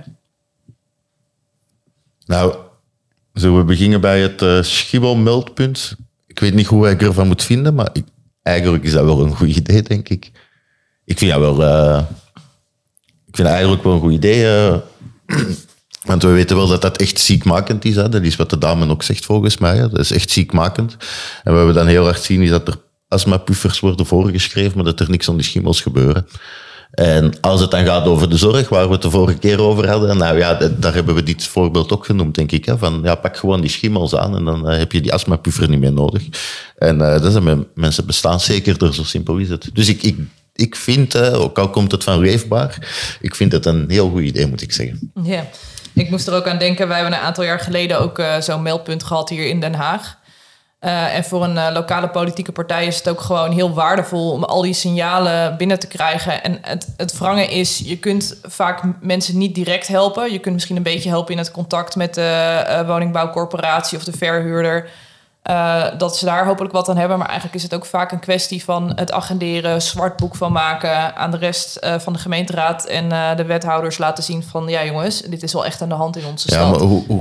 Nou, zullen we beginnen bij het schimmelmeldpunt? Ik weet niet hoe ik ervan moet vinden, maar eigenlijk is dat wel een goed idee, denk ik. Ik vind dat eigenlijk wel een goed idee. Want we weten wel dat dat echt ziekmakend is. Hè? Dat is wat de dame ook zegt volgens mij. Hè? Dat is echt ziekmakend. En wat we dan heel hard zien is dat er astmapuffers worden voorgeschreven, maar dat er niks aan die schimmels gebeuren. En als het dan gaat over de zorg, waar we het de vorige keer over hadden, nou ja, daar hebben we dit voorbeeld ook genoemd, denk ik. Hè? Van, ja, pak gewoon die schimmels aan en dan heb je die astmapuffer niet meer nodig. En dat zijn mensen bestaanszekerder, zo simpel is het. Dus ik vind, ook al komt het van Leefbaar, ik vind het een heel goed idee, moet ik zeggen. Ja, ik moest er ook aan denken. Wij hebben een aantal jaar geleden ook zo'n meldpunt gehad hier in Den Haag. En voor een lokale politieke partij is het ook gewoon heel waardevol om al die signalen binnen te krijgen. En het wrange is, je kunt vaak mensen niet direct helpen. Je kunt misschien een beetje helpen in het contact met de woningbouwcorporatie of de verhuurder. Dat ze daar hopelijk wat aan hebben. Maar eigenlijk is het ook vaak een kwestie van het agenderen, zwart boek van maken, aan de rest van de gemeenteraad en de wethouders laten zien van, ja jongens, dit is wel echt aan de hand in onze stad. Ja, maar hoe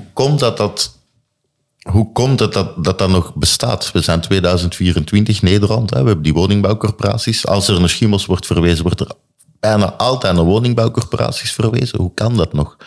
komt het dat nog bestaat? We zijn 2024 Nederland, hè? We hebben die woningbouwcorporaties. Als er naar schimmels wordt verwezen, wordt er bijna altijd naar woningbouwcorporaties verwezen. Hoe kan dat nog?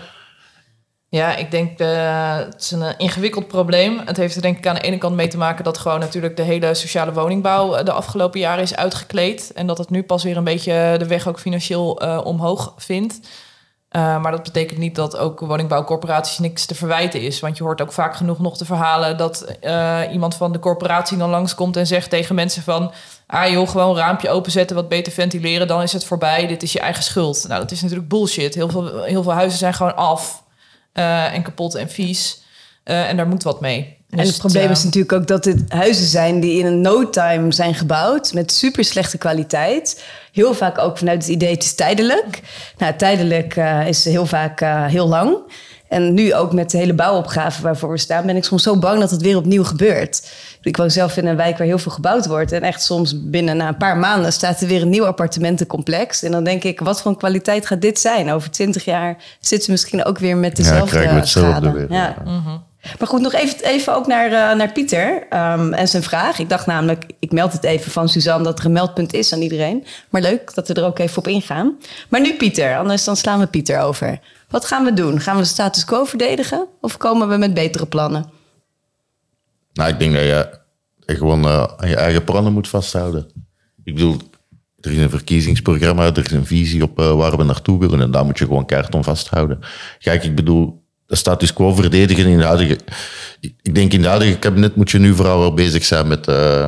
Ja, ik denk het is een ingewikkeld probleem. Het heeft er denk ik aan de ene kant mee te maken dat gewoon natuurlijk de hele sociale woningbouw de afgelopen jaren is uitgekleed. En dat het nu pas weer een beetje de weg ook financieel omhoog vindt. Maar dat betekent niet dat ook woningbouwcorporaties niks te verwijten is. Want je hoort ook vaak genoeg nog de verhalen dat iemand van de corporatie dan langskomt en zegt tegen mensen van, joh, gewoon een raampje openzetten, wat beter ventileren, dan is het voorbij. Dit is je eigen schuld. Nou, dat is natuurlijk bullshit. Heel veel huizen zijn gewoon af. En kapot en vies. En daar moet wat mee. Dus en het probleem is natuurlijk ook dat dit huizen zijn die in een no time zijn gebouwd met super slechte kwaliteit. Heel vaak ook vanuit het idee, het is tijdelijk. Nou, tijdelijk is heel vaak heel lang. En nu ook met de hele bouwopgave waarvoor we staan, ben ik soms zo bang dat het weer opnieuw gebeurt. Ik woon zelf in een wijk waar heel veel gebouwd wordt. En echt soms binnen na een paar maanden staat er weer een nieuw appartementencomplex. En dan denk ik, wat voor een kwaliteit gaat dit zijn? Over 20 jaar zitten we misschien ook weer met dezelfde krijgen we hetzelfde schade. weer. Ja. Mm-hmm. Maar goed, nog even ook naar Pieter en zijn vraag. Ik dacht namelijk, ik meld het even van Suzanne dat er een meldpunt is aan iedereen. Maar leuk dat we er ook even op ingaan. Maar nu Pieter, anders dan slaan we Pieter over. Wat gaan we doen? Gaan we de status quo verdedigen of komen we met betere plannen? Nou, ik denk dat je gewoon aan je eigen plannen moet vasthouden. Ik bedoel, er is een verkiezingsprogramma, er is een visie op waar we naartoe willen en daar moet je gewoon kaart om vasthouden. Kijk, ik bedoel, de status quo verdedigen in de huidige... Ik denk in de huidige kabinet moet je nu vooral wel bezig zijn met...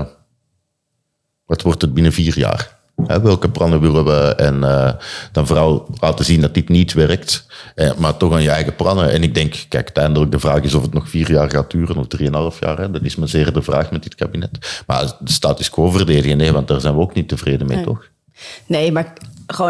wat wordt het binnen 4 jaar? Welke plannen willen we? En dan vooral laten zien dat dit niet werkt. Maar toch aan je eigen plannen. En ik denk, kijk, uiteindelijk de vraag is of het nog 4 jaar gaat duren of 3,5 jaar. Hè. Dat is maar zeer de vraag met dit kabinet. Maar de status quo verdedigen, nee, want daar zijn we ook niet tevreden mee, toch? Nee, maar gewoon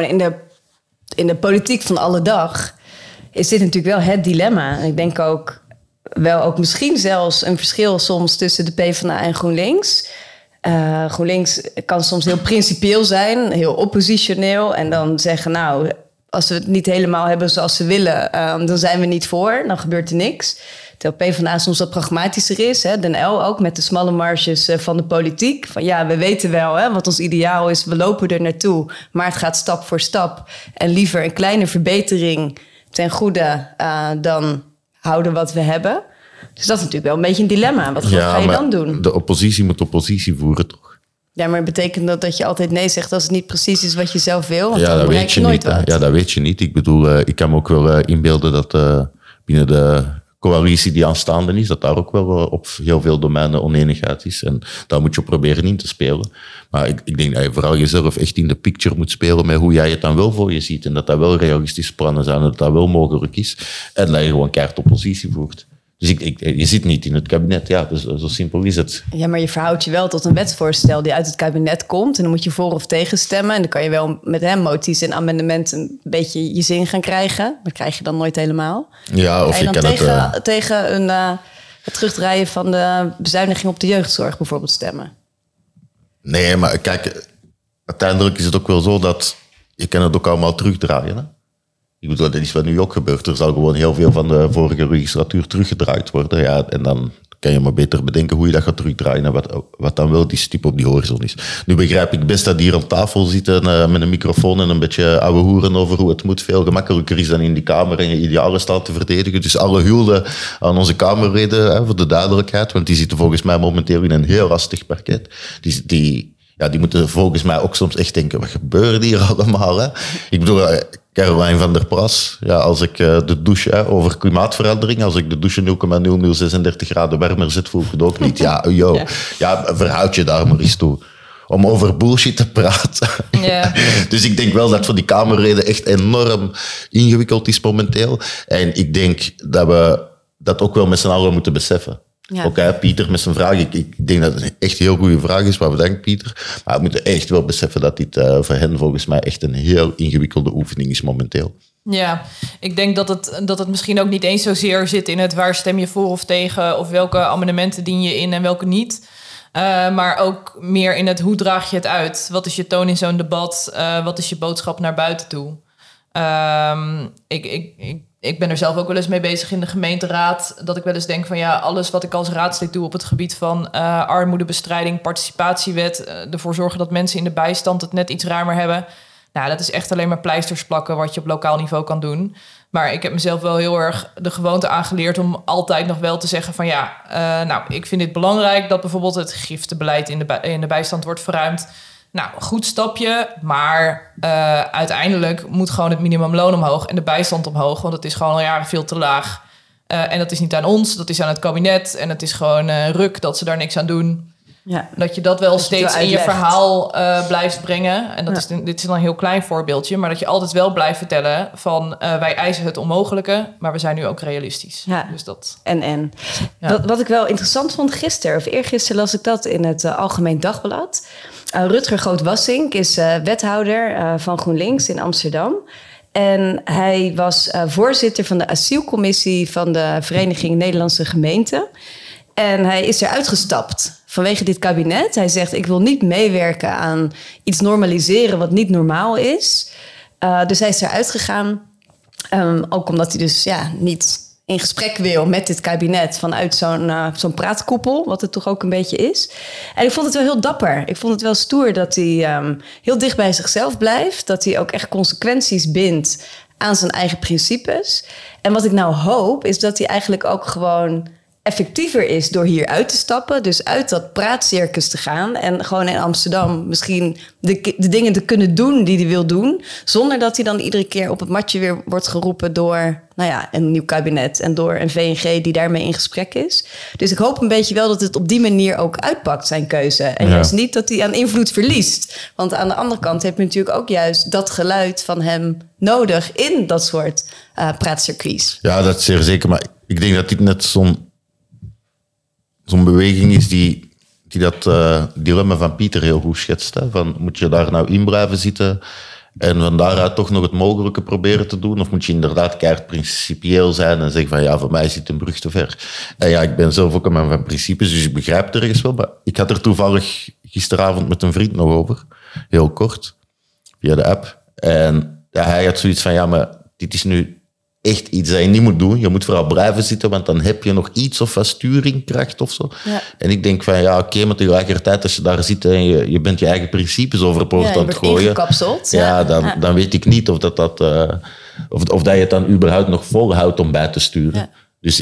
in de politiek van alle dag is dit natuurlijk wel het dilemma. En ik denk ook misschien zelfs een verschil soms tussen de PvdA en GroenLinks. GroenLinks kan soms heel principieel zijn, heel oppositioneel. En dan zeggen, nou, als we het niet helemaal hebben zoals ze willen, dan zijn we niet voor. Dan gebeurt er niks. Terwijl PvdA soms wat pragmatischer is. Hè? Den Uyl ook met de smalle marges van de politiek. Van ja, we weten wel wat ons ideaal is. We lopen er naartoe. Maar het gaat stap voor stap. En liever een kleine verbetering ten goede dan houden wat we hebben. Dus dat is natuurlijk wel een beetje een dilemma. Wat ga je dan doen? De oppositie moet oppositie voeren, toch? Ja, maar betekent dat je altijd nee zegt als het niet precies is wat je zelf wil? Want ja, dan dat bereik weet je nooit niet. wat. Ja, dat weet je niet. Ik bedoel, ik kan me ook wel inbeelden dat binnen de coalitie die aanstaande is, dat daar ook wel op heel veel domeinen oneenigheid is. En daar moet je proberen in te spelen. Maar ik denk dat je vooral jezelf echt in de picture moet spelen met hoe jij het dan wel voor je ziet. En dat dat wel realistische plannen zijn, en dat dat wel mogelijk is. En dat je gewoon keihard oppositie voert. Dus je zit niet in het kabinet. Ja, dus zo simpel is het. Ja, maar je verhoudt je wel tot een wetsvoorstel die uit het kabinet komt. En dan moet je voor of tegen stemmen. En dan kan je wel met moties en amendementen een beetje je zin gaan krijgen. Maar dat krijg je dan nooit helemaal. Ja, of je je kan het tegen het terugdraaien van de bezuiniging op de jeugdzorg bijvoorbeeld stemmen. Nee, maar kijk, uiteindelijk is het ook wel zo dat je kan het ook allemaal terugdraaien, hè? Ik bedoel, dat is wat nu ook gebeurt. Er zal gewoon heel veel van de vorige legislatuur teruggedraaid worden. Ja, en dan kan je maar beter bedenken hoe je dat gaat terugdraaien en wat dan wel die stip op die horizon is. Nu begrijp ik best dat die hier aan tafel zitten met een microfoon en een beetje ouwe hoeren over hoe het moet. Veel gemakkelijker is dan in die Kamer en je idealen staan te verdedigen. Dus alle hulde aan onze Kamerleden, voor de duidelijkheid, want die zitten volgens mij momenteel in een heel lastig parket. Die moeten volgens mij ook soms echt denken, wat gebeurt hier allemaal? Hè? Ik bedoel, Caroline van der Plas, ja, als ik de douche, over klimaatverandering, als ik de douche 0,0036 graden warmer zet, voel ik het ook niet. Ja, verhoud je daar maar eens toe. Om over bullshit te praten. Ja. Dus ik denk wel dat voor die Kamerleden echt enorm ingewikkeld is momenteel. En ik denk dat we dat ook wel met z'n allen moeten beseffen. Ja. Ook Pieter met zijn vraag. Ik denk dat het een echt heel goede vraag is. Maar bedankt, Pieter. Maar we moeten echt wel beseffen dat dit voor hen volgens mij echt een heel ingewikkelde oefening is momenteel. Ja, ik denk dat het misschien ook niet eens zozeer zit in het waar stem je voor of tegen, of welke amendementen dien je in en welke niet. Maar ook meer in het hoe draag je het uit? Wat is je toon in zo'n debat? Wat is je boodschap naar buiten toe? Ik ben er zelf ook wel eens mee bezig in de gemeenteraad. Dat ik wel eens denk van alles wat ik als raadslid doe op het gebied van armoedebestrijding, participatiewet, ervoor zorgen dat mensen in de bijstand het net iets ruimer hebben. Nou, dat is echt alleen maar pleisters plakken wat je op lokaal niveau kan doen. Maar ik heb mezelf wel heel erg de gewoonte aangeleerd om altijd nog wel te zeggen van ik vind dit belangrijk dat bijvoorbeeld het giftenbeleid in de bijstand wordt verruimd. Nou, goed stapje, maar uiteindelijk moet gewoon het minimumloon omhoog en de bijstand omhoog, want het is gewoon al jaren veel te laag. En dat is niet aan ons, dat is aan het kabinet en het is gewoon ruk dat ze daar niks aan doen. Ja. Dat je dat wel steeds in je verhaal blijft brengen. En dit is dan een heel klein voorbeeldje. Maar dat je altijd wel blijft vertellen van wij eisen het onmogelijke, maar we zijn nu ook realistisch. Ja. Dus dat. En. Ja. Wat ik wel interessant vond gisteren, of eergisteren las ik dat in het Algemeen Dagblad. Rutger Groot-Wassink is wethouder van GroenLinks in Amsterdam. En hij was voorzitter van de asielcommissie van de Vereniging Nederlandse Gemeenten. En hij is eruit gestapt vanwege dit kabinet. Hij zegt, ik wil niet meewerken aan iets normaliseren wat niet normaal is. Dus hij is eruit gegaan. Ook omdat hij dus niet in gesprek wil met dit kabinet vanuit zo'n praatkoepel, wat het toch ook een beetje is. En ik vond het wel heel dapper. Ik vond het wel stoer dat hij heel dicht bij zichzelf blijft. Dat hij ook echt consequenties bindt aan zijn eigen principes. En wat ik nou hoop, is dat hij eigenlijk ook gewoon effectiever is door hier uit te stappen. Dus uit dat praatcircus te gaan. En gewoon in Amsterdam misschien de dingen te kunnen doen die hij wil doen. Zonder dat hij dan iedere keer op het matje weer wordt geroepen door een nieuw kabinet. En door een VNG die daarmee in gesprek is. Dus ik hoop een beetje wel dat het op die manier ook uitpakt, zijn keuze. En juist niet dat hij aan invloed verliest. Want aan de andere kant heb je natuurlijk ook juist dat geluid van hem nodig in dat soort praatcircuits. Ja, dat is zeer zeker. Maar ik denk dat dit net zo'n beweging is die dat dilemma van Pieter heel goed schetst. Hè? Van, moet je daar nou in blijven zitten en van daaruit toch nog het mogelijke proberen te doen? Of moet je inderdaad keihard principieel zijn en zeggen van voor mij zit een brug te ver. En ik ben zelf ook een man van principes, dus ik begrijp het ergens wel. Maar ik had er toevallig gisteravond met een vriend nog over, heel kort, via de app. En hij had zoiets van, maar dit is nu echt iets dat je niet moet doen. Je moet vooral blijven zitten, want dan heb je nog iets of wat sturingkracht of zo. Ja. En ik denk van, oké, maar tegelijkertijd als je daar zit en je bent je eigen principes overboord aan het gooien. Dan weet ik niet of dat je het dan überhaupt nog volhoudt om bij te sturen. Ja. Dus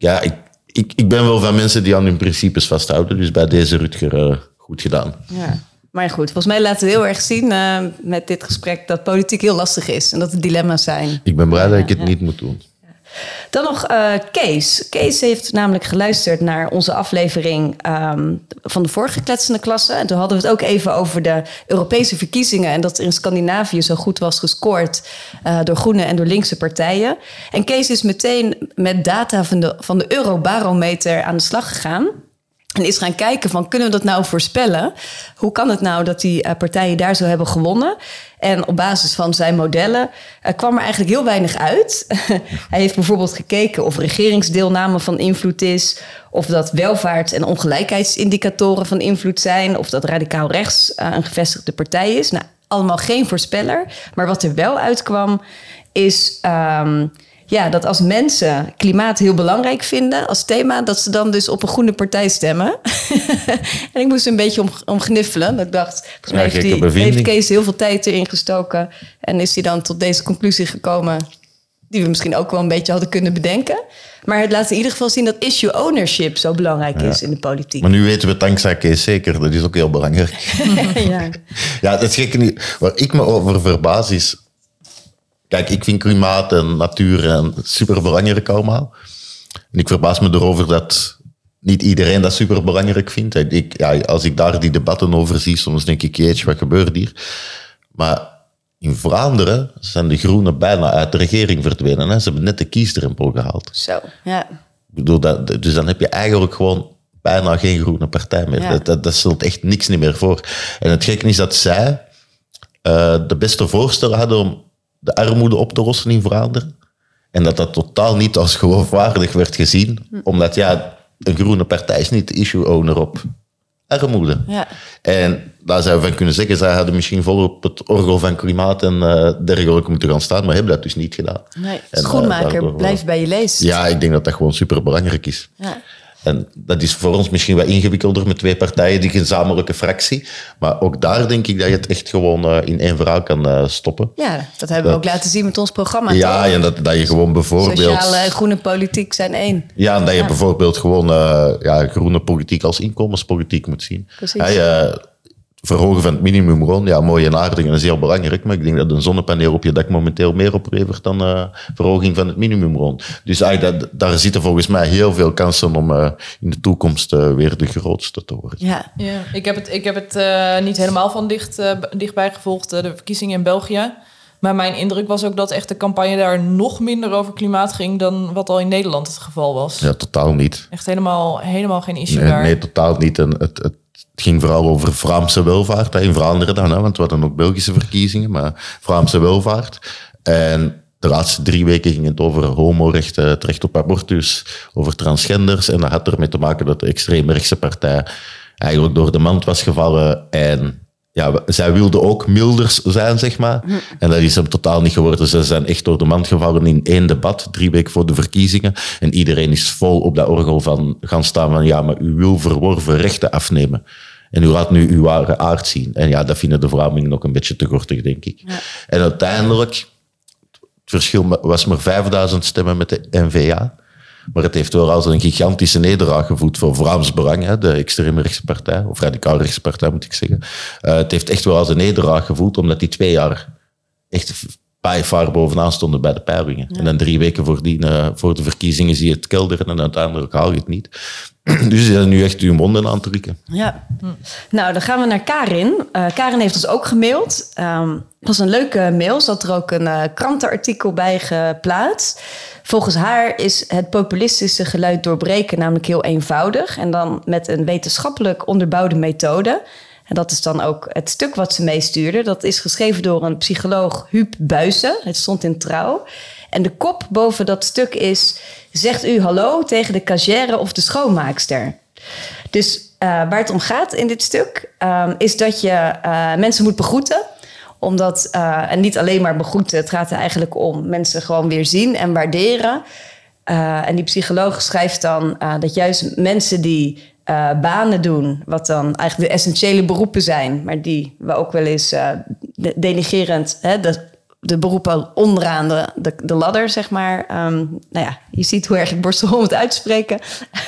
ik ben wel van mensen die aan hun principes vasthouden. Dus bij deze Rutger goed gedaan. Ja. Maar goed, volgens mij laten we heel erg zien met dit gesprek dat politiek heel lastig is en dat er dilemma's zijn. Ik ben blij dat ik het niet moet doen. Dan nog Kees. Kees heeft namelijk geluisterd naar onze aflevering van de vorige Kletsende Klasse. En toen hadden we het ook even over de Europese verkiezingen en dat er in Scandinavië zo goed was gescoord door groene en door linkse partijen. En Kees is meteen met data van de Eurobarometer aan de slag gegaan. En is gaan kijken van, kunnen we dat nou voorspellen? Hoe kan het nou dat die partijen daar zo hebben gewonnen? En op basis van zijn modellen kwam er eigenlijk heel weinig uit. Hij heeft bijvoorbeeld gekeken of regeringsdeelname van invloed is, of dat welvaart- en ongelijkheidsindicatoren van invloed zijn, of dat radicaal rechts een gevestigde partij is. Nou, allemaal geen voorspeller. Maar wat er wel uitkwam is dat als mensen klimaat heel belangrijk vinden als thema, dat ze dan dus op een groene partij stemmen. En ik moest een beetje om gniffelen. Dat ik dacht, volgens mij heeft Kees heel veel tijd erin gestoken. En is hij dan tot deze conclusie gekomen, die we misschien ook wel een beetje hadden kunnen bedenken. Maar het laat in ieder geval zien dat issue ownership zo belangrijk is in de politiek. Maar nu weten we het dankzij Kees zeker. Dat is ook heel belangrijk. Dat is gek niet. Waar ik me over verbaas is, kijk, ik vind klimaat en natuur super belangrijk allemaal. En ik verbaas me erover dat niet iedereen dat super belangrijk vindt. Als ik daar die debatten over zie, soms denk ik, jeetje, wat gebeurt hier? Maar in Vlaanderen zijn de Groenen bijna uit de regering verdwenen. Hè? Ze hebben net de kiesdrempel gehaald. Zo, ja. Ik bedoel, dus dan heb je eigenlijk gewoon bijna geen groene partij meer. Ja. Dat stelt echt niks niet meer voor. En het gekke is dat zij de beste voorstellen hadden om de armoede op te lossen in Vlaanderen. En dat totaal niet als geloofwaardig werd gezien. Omdat een groene partij is niet de issue-owner op armoede. Ja. En daar zou je van kunnen zeggen, zij hadden misschien volop het orgel van klimaat en dergelijke moeten gaan staan, maar hebben dat dus niet gedaan. Nee, En, schoenmaker, daardoor, blijf bij je leest. Ja, ik denk dat dat gewoon superbelangrijk is. Ja. En dat is voor ons misschien wat ingewikkelder met 2 partijen, die gezamenlijke fractie. Maar ook daar denk ik dat je het echt gewoon in één verhaal kan stoppen. Ja, dat hebben we ook laten zien met ons programma. Ja, toch? en dat je gewoon bijvoorbeeld... Sociale en groene politiek zijn één. Ja, en dat je bijvoorbeeld gewoon groene politiek als inkomenspolitiek moet zien. Precies. Verhogen van het minimumloon, ja, mooi en aardig en dat is heel belangrijk, maar ik denk dat een zonnepaneel op je dak momenteel meer oplevert dan verhoging van het minimumloon. Dus daar zitten volgens mij heel veel kansen om in de toekomst weer de grootste te worden. Ja. Ja, ik heb het niet helemaal van dichtbij gevolgd, de verkiezingen in België. Maar mijn indruk was ook dat echt de campagne daar nog minder over klimaat ging dan wat al in Nederland het geval was. Ja, totaal niet. Echt helemaal geen issue daar. Nee, totaal niet. En het ging vooral over Vlaamse welvaart in Vlaanderen dan, want we hadden ook Belgische verkiezingen, maar Vlaamse welvaart. En de laatste 3 weken ging het over homorechten, het recht op abortus, over transgenders. En dat had ermee te maken dat de extreemrechtse partij eigenlijk door de mand was gevallen. En ja, zij wilden ook milders zijn, zeg maar. En dat is hem totaal niet geworden. Ze zijn echt door de mand gevallen in 1 debat, 3 weken voor de verkiezingen. En iedereen is vol op dat orgel van gaan staan van ja, maar u wil verworven rechten afnemen. En u laat nu uw ware aard zien. En ja, dat vinden de Vlamingen nog een beetje te gortig, denk ik. Ja. En uiteindelijk, het verschil was maar 5000 stemmen met de N-VA. Maar het heeft wel als een gigantische nederlaag gevoed voor Vlaams Belang, hè, de extreemrechtse partij, of radicaal-rechtse partij moet ik zeggen. Het heeft echt wel als een nederlaag gevoeld, omdat die 2 jaar echt by far bovenaan stonden bij de peilingen. Ja. En dan 3 weken voor de verkiezingen zie je het kelderen en uiteindelijk haal je het niet. Dus je zijn nu echt uw monden aan te drukken. Ja. Nou, dan gaan we naar Karin. Karin heeft ons ook gemaild. Het was een leuke mail. Zat er ook een krantenartikel bij geplaatst. Volgens haar is het populistische geluid doorbreken namelijk heel eenvoudig. En dan met een wetenschappelijk onderbouwde methode. En dat is dan ook het stuk wat ze meestuurde. Dat is geschreven door een psycholoog, Huub Buijsen. Het stond in Trouw. En de kop boven dat stuk is: zegt u hallo tegen de cashier of de schoonmaakster. Dus waar het om gaat in dit stuk is dat je mensen moet begroeten. Omdat, en niet alleen maar begroeten, het gaat er eigenlijk om mensen gewoon weer zien en waarderen. En die psycholoog schrijft dan dat juist mensen die banen doen, wat dan eigenlijk de essentiële beroepen zijn, maar die we ook wel eens denigerend, de beroepen onderaan de ladder, zeg maar. Nou ja, je ziet hoe erg ik borstel om het uit te spreken.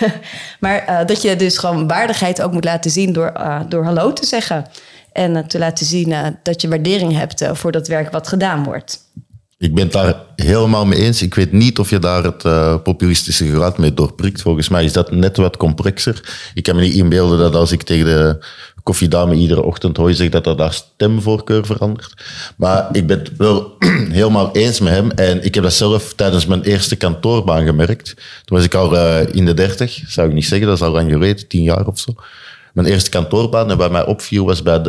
Maar dat je dus gewoon waardigheid ook moet laten zien door hallo te zeggen. En te laten zien dat je waardering hebt voor dat werk wat gedaan wordt. Ik ben het daar helemaal mee eens. Ik weet niet of je daar het populistische geluid mee doorprikt. Volgens mij is dat net wat complexer. Ik kan me niet inbeelden dat als ik tegen de koffiedame iedere ochtend hoor zeg dat haar stemvoorkeur verandert. Maar ik ben het wel helemaal eens met hem. En ik heb dat zelf tijdens mijn eerste kantoorbaan gemerkt. Toen was ik al in de 30, zou ik niet zeggen. Dat is al lang geleden, 10 jaar of zo. Mijn eerste kantoorbaan, en wat mij opviel, was bij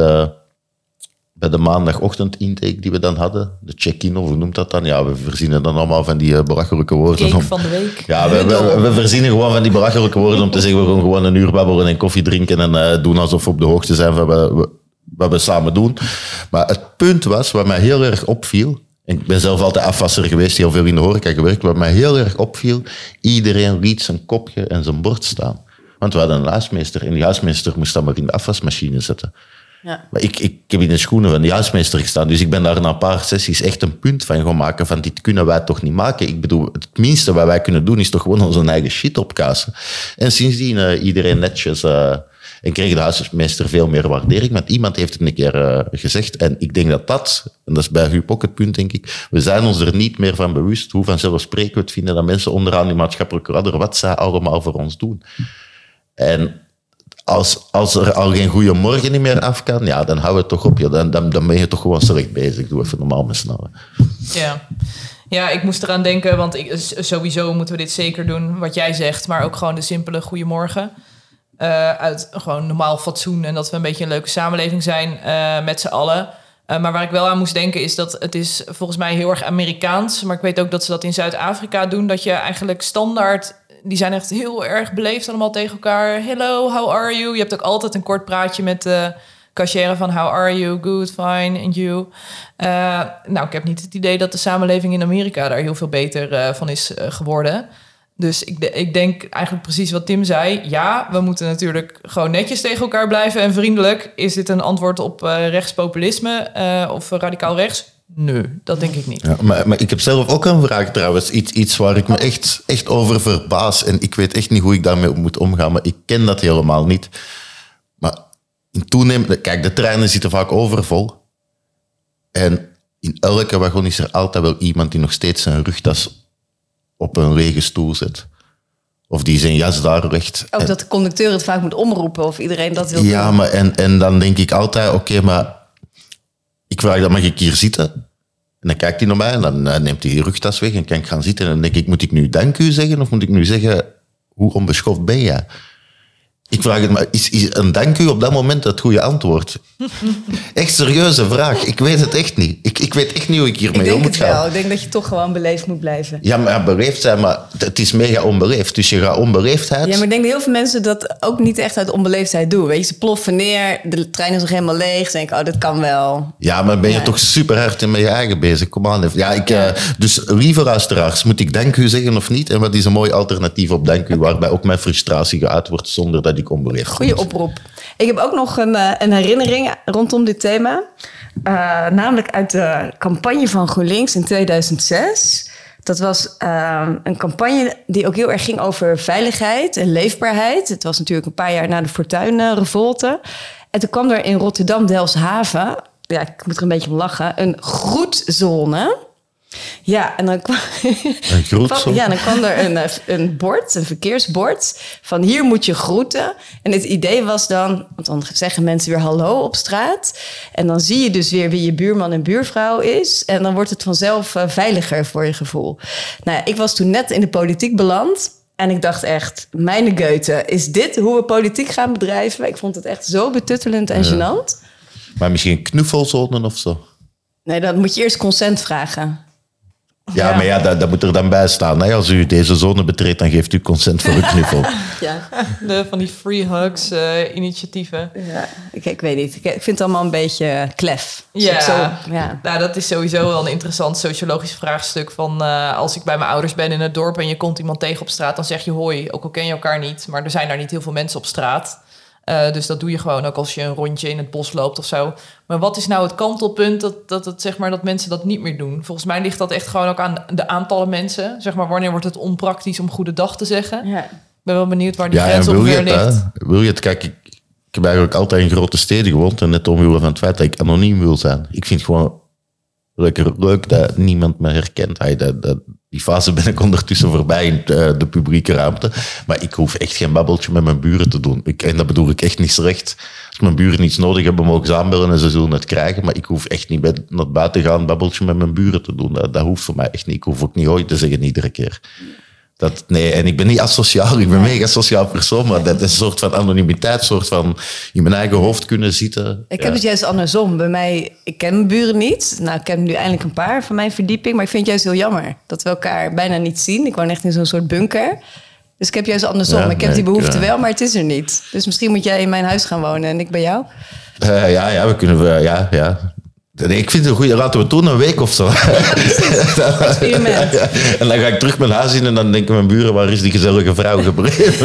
de maandagochtend intake die we dan hadden. De check-in, of hoe noemt dat dan? Ja, we verzinnen dan allemaal van die belachelijke woorden. Cake van de week. Ja, we verzinnen gewoon van die belachelijke woorden om te zeggen, we gaan gewoon een uur babbelen en koffie drinken en doen alsof we op de hoogte zijn van wat we samen doen. Maar het punt was, wat mij heel erg opviel, en ik ben zelf altijd afwasser geweest, heel veel in de horeca gewerkt, wat mij heel erg opviel, iedereen liet zijn kopje en zijn bord staan. Want we hadden een huismeester en die huismeester moest dat maar in de afwasmachine zetten. Ja. Maar ik heb in de schoenen van de huismeester gestaan, dus ik ben daar na een paar sessies echt een punt van gaan maken van dit kunnen wij toch niet maken. Ik bedoel, het minste wat wij kunnen doen is toch gewoon onze eigen shit opkassen. En sindsdien iedereen netjes en kreeg de huismeester veel meer waardering, want iemand heeft het een keer gezegd. En ik denk en dat is bij Huub ook het punt, denk ik, we zijn ons er niet meer van bewust hoe vanzelfsprekend we het vinden dat mensen onderaan die maatschappelijke ladder wat zij allemaal voor ons doen. En als er al geen goede morgen niet meer af kan, ja, dan houden we het toch op. Ja, dan ben je toch gewoon slecht bezig. Doe even normaal met snel. Ja, ik moest eraan denken, want sowieso moeten we dit zeker doen, wat jij zegt. Maar ook gewoon de simpele goeiemorgen. Uit gewoon normaal fatsoen en dat we een beetje een leuke samenleving zijn met z'n allen. Maar waar ik wel aan moest denken is dat het is volgens mij heel erg Amerikaans. Maar ik weet ook dat ze dat in Zuid-Afrika doen. Dat je eigenlijk standaard... Die zijn echt heel erg beleefd allemaal tegen elkaar. Hello, how are you? Je hebt ook altijd een kort praatje met de cashier van how are you? Good, fine, and you? Nou, ik heb niet het idee dat de samenleving in Amerika daar heel veel beter van is geworden. Dus ik denk eigenlijk precies wat Tim zei. Ja, we moeten natuurlijk gewoon netjes tegen elkaar blijven en vriendelijk. Is dit een antwoord op rechtspopulisme of radicaal rechts? Nee, dat denk ik niet. Ja, maar ik heb zelf ook een vraag trouwens. Iets waar ik me echt over verbaas. En ik weet echt niet hoe ik daarmee moet omgaan. Maar ik ken dat helemaal niet. Maar in toenemende... Kijk, de treinen zitten vaak overvol. En in elke wagon is er altijd wel iemand die nog steeds zijn rugtas op een lege stoel zet. Of die zijn jas daar legt. Ook dat de conducteur het vaak moet omroepen of iedereen dat wil doen. Ja, maar en dan denk ik altijd... Oké, maar ik vraag dan, mag ik hier zitten? En dan kijkt hij naar mij en dan neemt hij die rugtas weg en kan ik gaan zitten. En dan denk ik, moet ik nu dank u zeggen of moet ik nu zeggen, hoe onbeschoft ben jij? Ik vraag het maar, is een dank u op dat moment het goede antwoord? Echt serieuze vraag. Ik weet het echt niet. Ik weet echt niet hoe ik hiermee om moet gaan. Wel. Ik denk dat je toch gewoon beleefd moet blijven. Ja, maar beleefd zijn, maar het is mega onbeleefd. Dus je gaat onbeleefdheid... Ja, maar ik denk dat heel veel mensen dat ook niet echt uit onbeleefdheid doen. Weet je, ze ploffen neer, de trein is nog helemaal leeg. Ze denken, dat kan wel. Ja, maar ben je toch super hard met je eigen bezig? Kom aan. Ja, dus lieve luisteraars, moet ik dank u zeggen of niet? En wat is een mooi alternatief op dank u, waarbij ook mijn frustratie geuit wordt zonder dat ik onbeleefd ben. Goeie oproep. Ik heb ook nog een herinnering rondom dit thema. Namelijk uit de campagne van GroenLinks in 2006. Dat was een campagne die ook heel erg ging over veiligheid en leefbaarheid. Het was natuurlijk een paar jaar na de Fortuyn-revolte. En toen kwam er in Rotterdam-Delfshaven, ja, ik moet er een beetje om lachen, een groetzone. Ja, en dan kwam, dan kwam er een bord, een verkeersbord, van hier moet je groeten. En het idee was dan, want dan zeggen mensen weer hallo op straat. En dan zie je dus weer wie je buurman en buurvrouw is. En dan wordt het vanzelf veiliger voor je gevoel. Nou ja, ik was toen net in de politiek beland. En ik dacht echt, mijn Goethe, is dit hoe we politiek gaan bedrijven? Ik vond het echt zo betuttelend en gênant. Maar misschien knuffelzonen of zo? Nee, dan moet je eerst consent vragen. Ja, maar ja, dat moet er dan bij staan. Hè? Als u deze zone betreedt, dan geeft u consent voor een knuffel. Ja. Van die free hugs initiatieven. Ja, ik weet niet. Ik vind het allemaal een beetje klef. Ja. Nou, dat is sowieso wel een interessant sociologisch vraagstuk. Van als ik bij mijn ouders ben in het dorp en je komt iemand tegen op straat, dan zeg je hoi, ook al ken je elkaar niet. Maar er zijn daar niet heel veel mensen op straat. Dus dat doe je gewoon ook als je een rondje in het bos loopt of zo. Maar wat is nou het kantelpunt dat mensen dat niet meer doen? Volgens mij ligt dat echt gewoon ook aan de aantallen mensen. Zeg maar, wanneer wordt het onpraktisch om goedendag te zeggen? Ja. Ik ben wel benieuwd waar die grens ongeveer ligt. Wil je het? Kijk, ik heb eigenlijk altijd in grote steden gewoond. En net omwille van het feit dat ik anoniem wil zijn. Ik vind het gewoon leuk dat niemand me herkent. Die fase ben ik ondertussen voorbij in de publieke ruimte. Maar ik hoef echt geen babbeltje met mijn buren te doen. En dat bedoel ik echt niet slecht. Als mijn buren iets nodig hebben, mogen ze aanbellen en ze zullen het krijgen. Maar ik hoef echt niet naar buiten gaan een babbeltje met mijn buren te doen. Dat hoeft voor mij echt niet. Ik hoef ook niet ooit te zeggen iedere keer. Nee, en ik ben niet asociaal, ik ben een mega sociaal persoon, maar dat is een soort van anonimiteit, een soort van in mijn eigen hoofd kunnen zitten. Ik heb het juist andersom. Bij mij, ik ken mijn buren niet. Nou, ik ken nu eindelijk een paar van mijn verdieping, maar ik vind het juist heel jammer dat we elkaar bijna niet zien. Ik woon echt in zo'n soort bunker. Dus ik heb juist andersom. Ja, ik heb die behoefte wel, maar het is er niet. Dus misschien moet jij in mijn huis gaan wonen en ik bij jou. We kunnen. Nee, ik vind het een goede. Laten we het doen een week of zo. Ja, experiment. En dan ga ik terug mijn huis in en dan denken mijn buren, waar is die gezellige vrouw gebleven?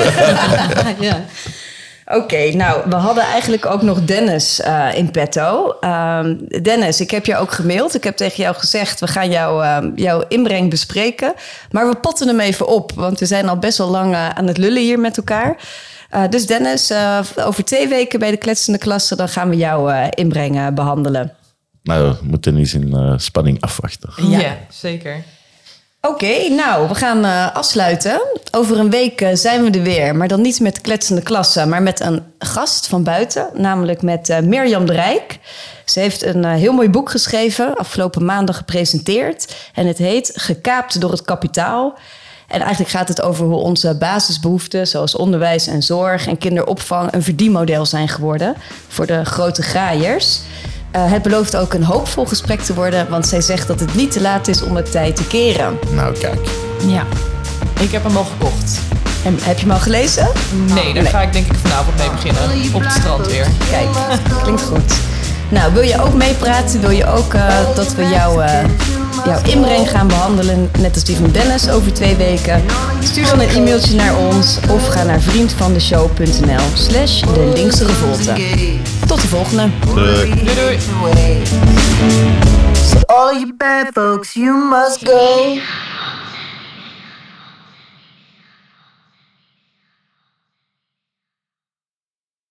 Ja. Oké, nou, we hadden eigenlijk ook nog Dennis in petto. Dennis, ik heb jou ook gemaild. Ik heb tegen jou gezegd, we gaan jouw inbreng bespreken. Maar we potten hem even op, want we zijn al best wel lang aan het lullen hier met elkaar. Dus Dennis, over 2 weken bij de kletsende klasse, dan gaan we jouw inbreng behandelen. Nou, we moeten eens in spanning afwachten. Ja, zeker. Oké, nou, we gaan afsluiten. Over een week zijn we er weer. Maar dan niet met de kletsende klasse, maar met een gast van buiten. Namelijk met Mirjam de Rijk. Ze heeft een heel mooi boek geschreven, afgelopen maandag gepresenteerd. En het heet Gekaapt door het kapitaal. En eigenlijk gaat het over hoe onze basisbehoeften, zoals onderwijs en zorg en kinderopvang, een verdienmodel zijn geworden voor de grote graaiers. Het belooft ook een hoopvol gesprek te worden, want zij zegt dat het niet te laat is om het tij te keren. Nou, kijk. Ja. Ik heb hem al gekocht. En heb je hem al gelezen? Nee, daar ga ik denk ik vanavond mee beginnen. Op het strand weer. Kijk, klinkt goed. Nou, wil je ook meepraten? Wil je ook dat we jouw inbreng gaan behandelen, net als die van Dennis over 2 weken? Stuur dan een e-mailtje naar ons of ga naar vriendvandeshow.nl/de linkse revolte. Tot de volgende. Doei. Doei. So all you bad folks, you must go.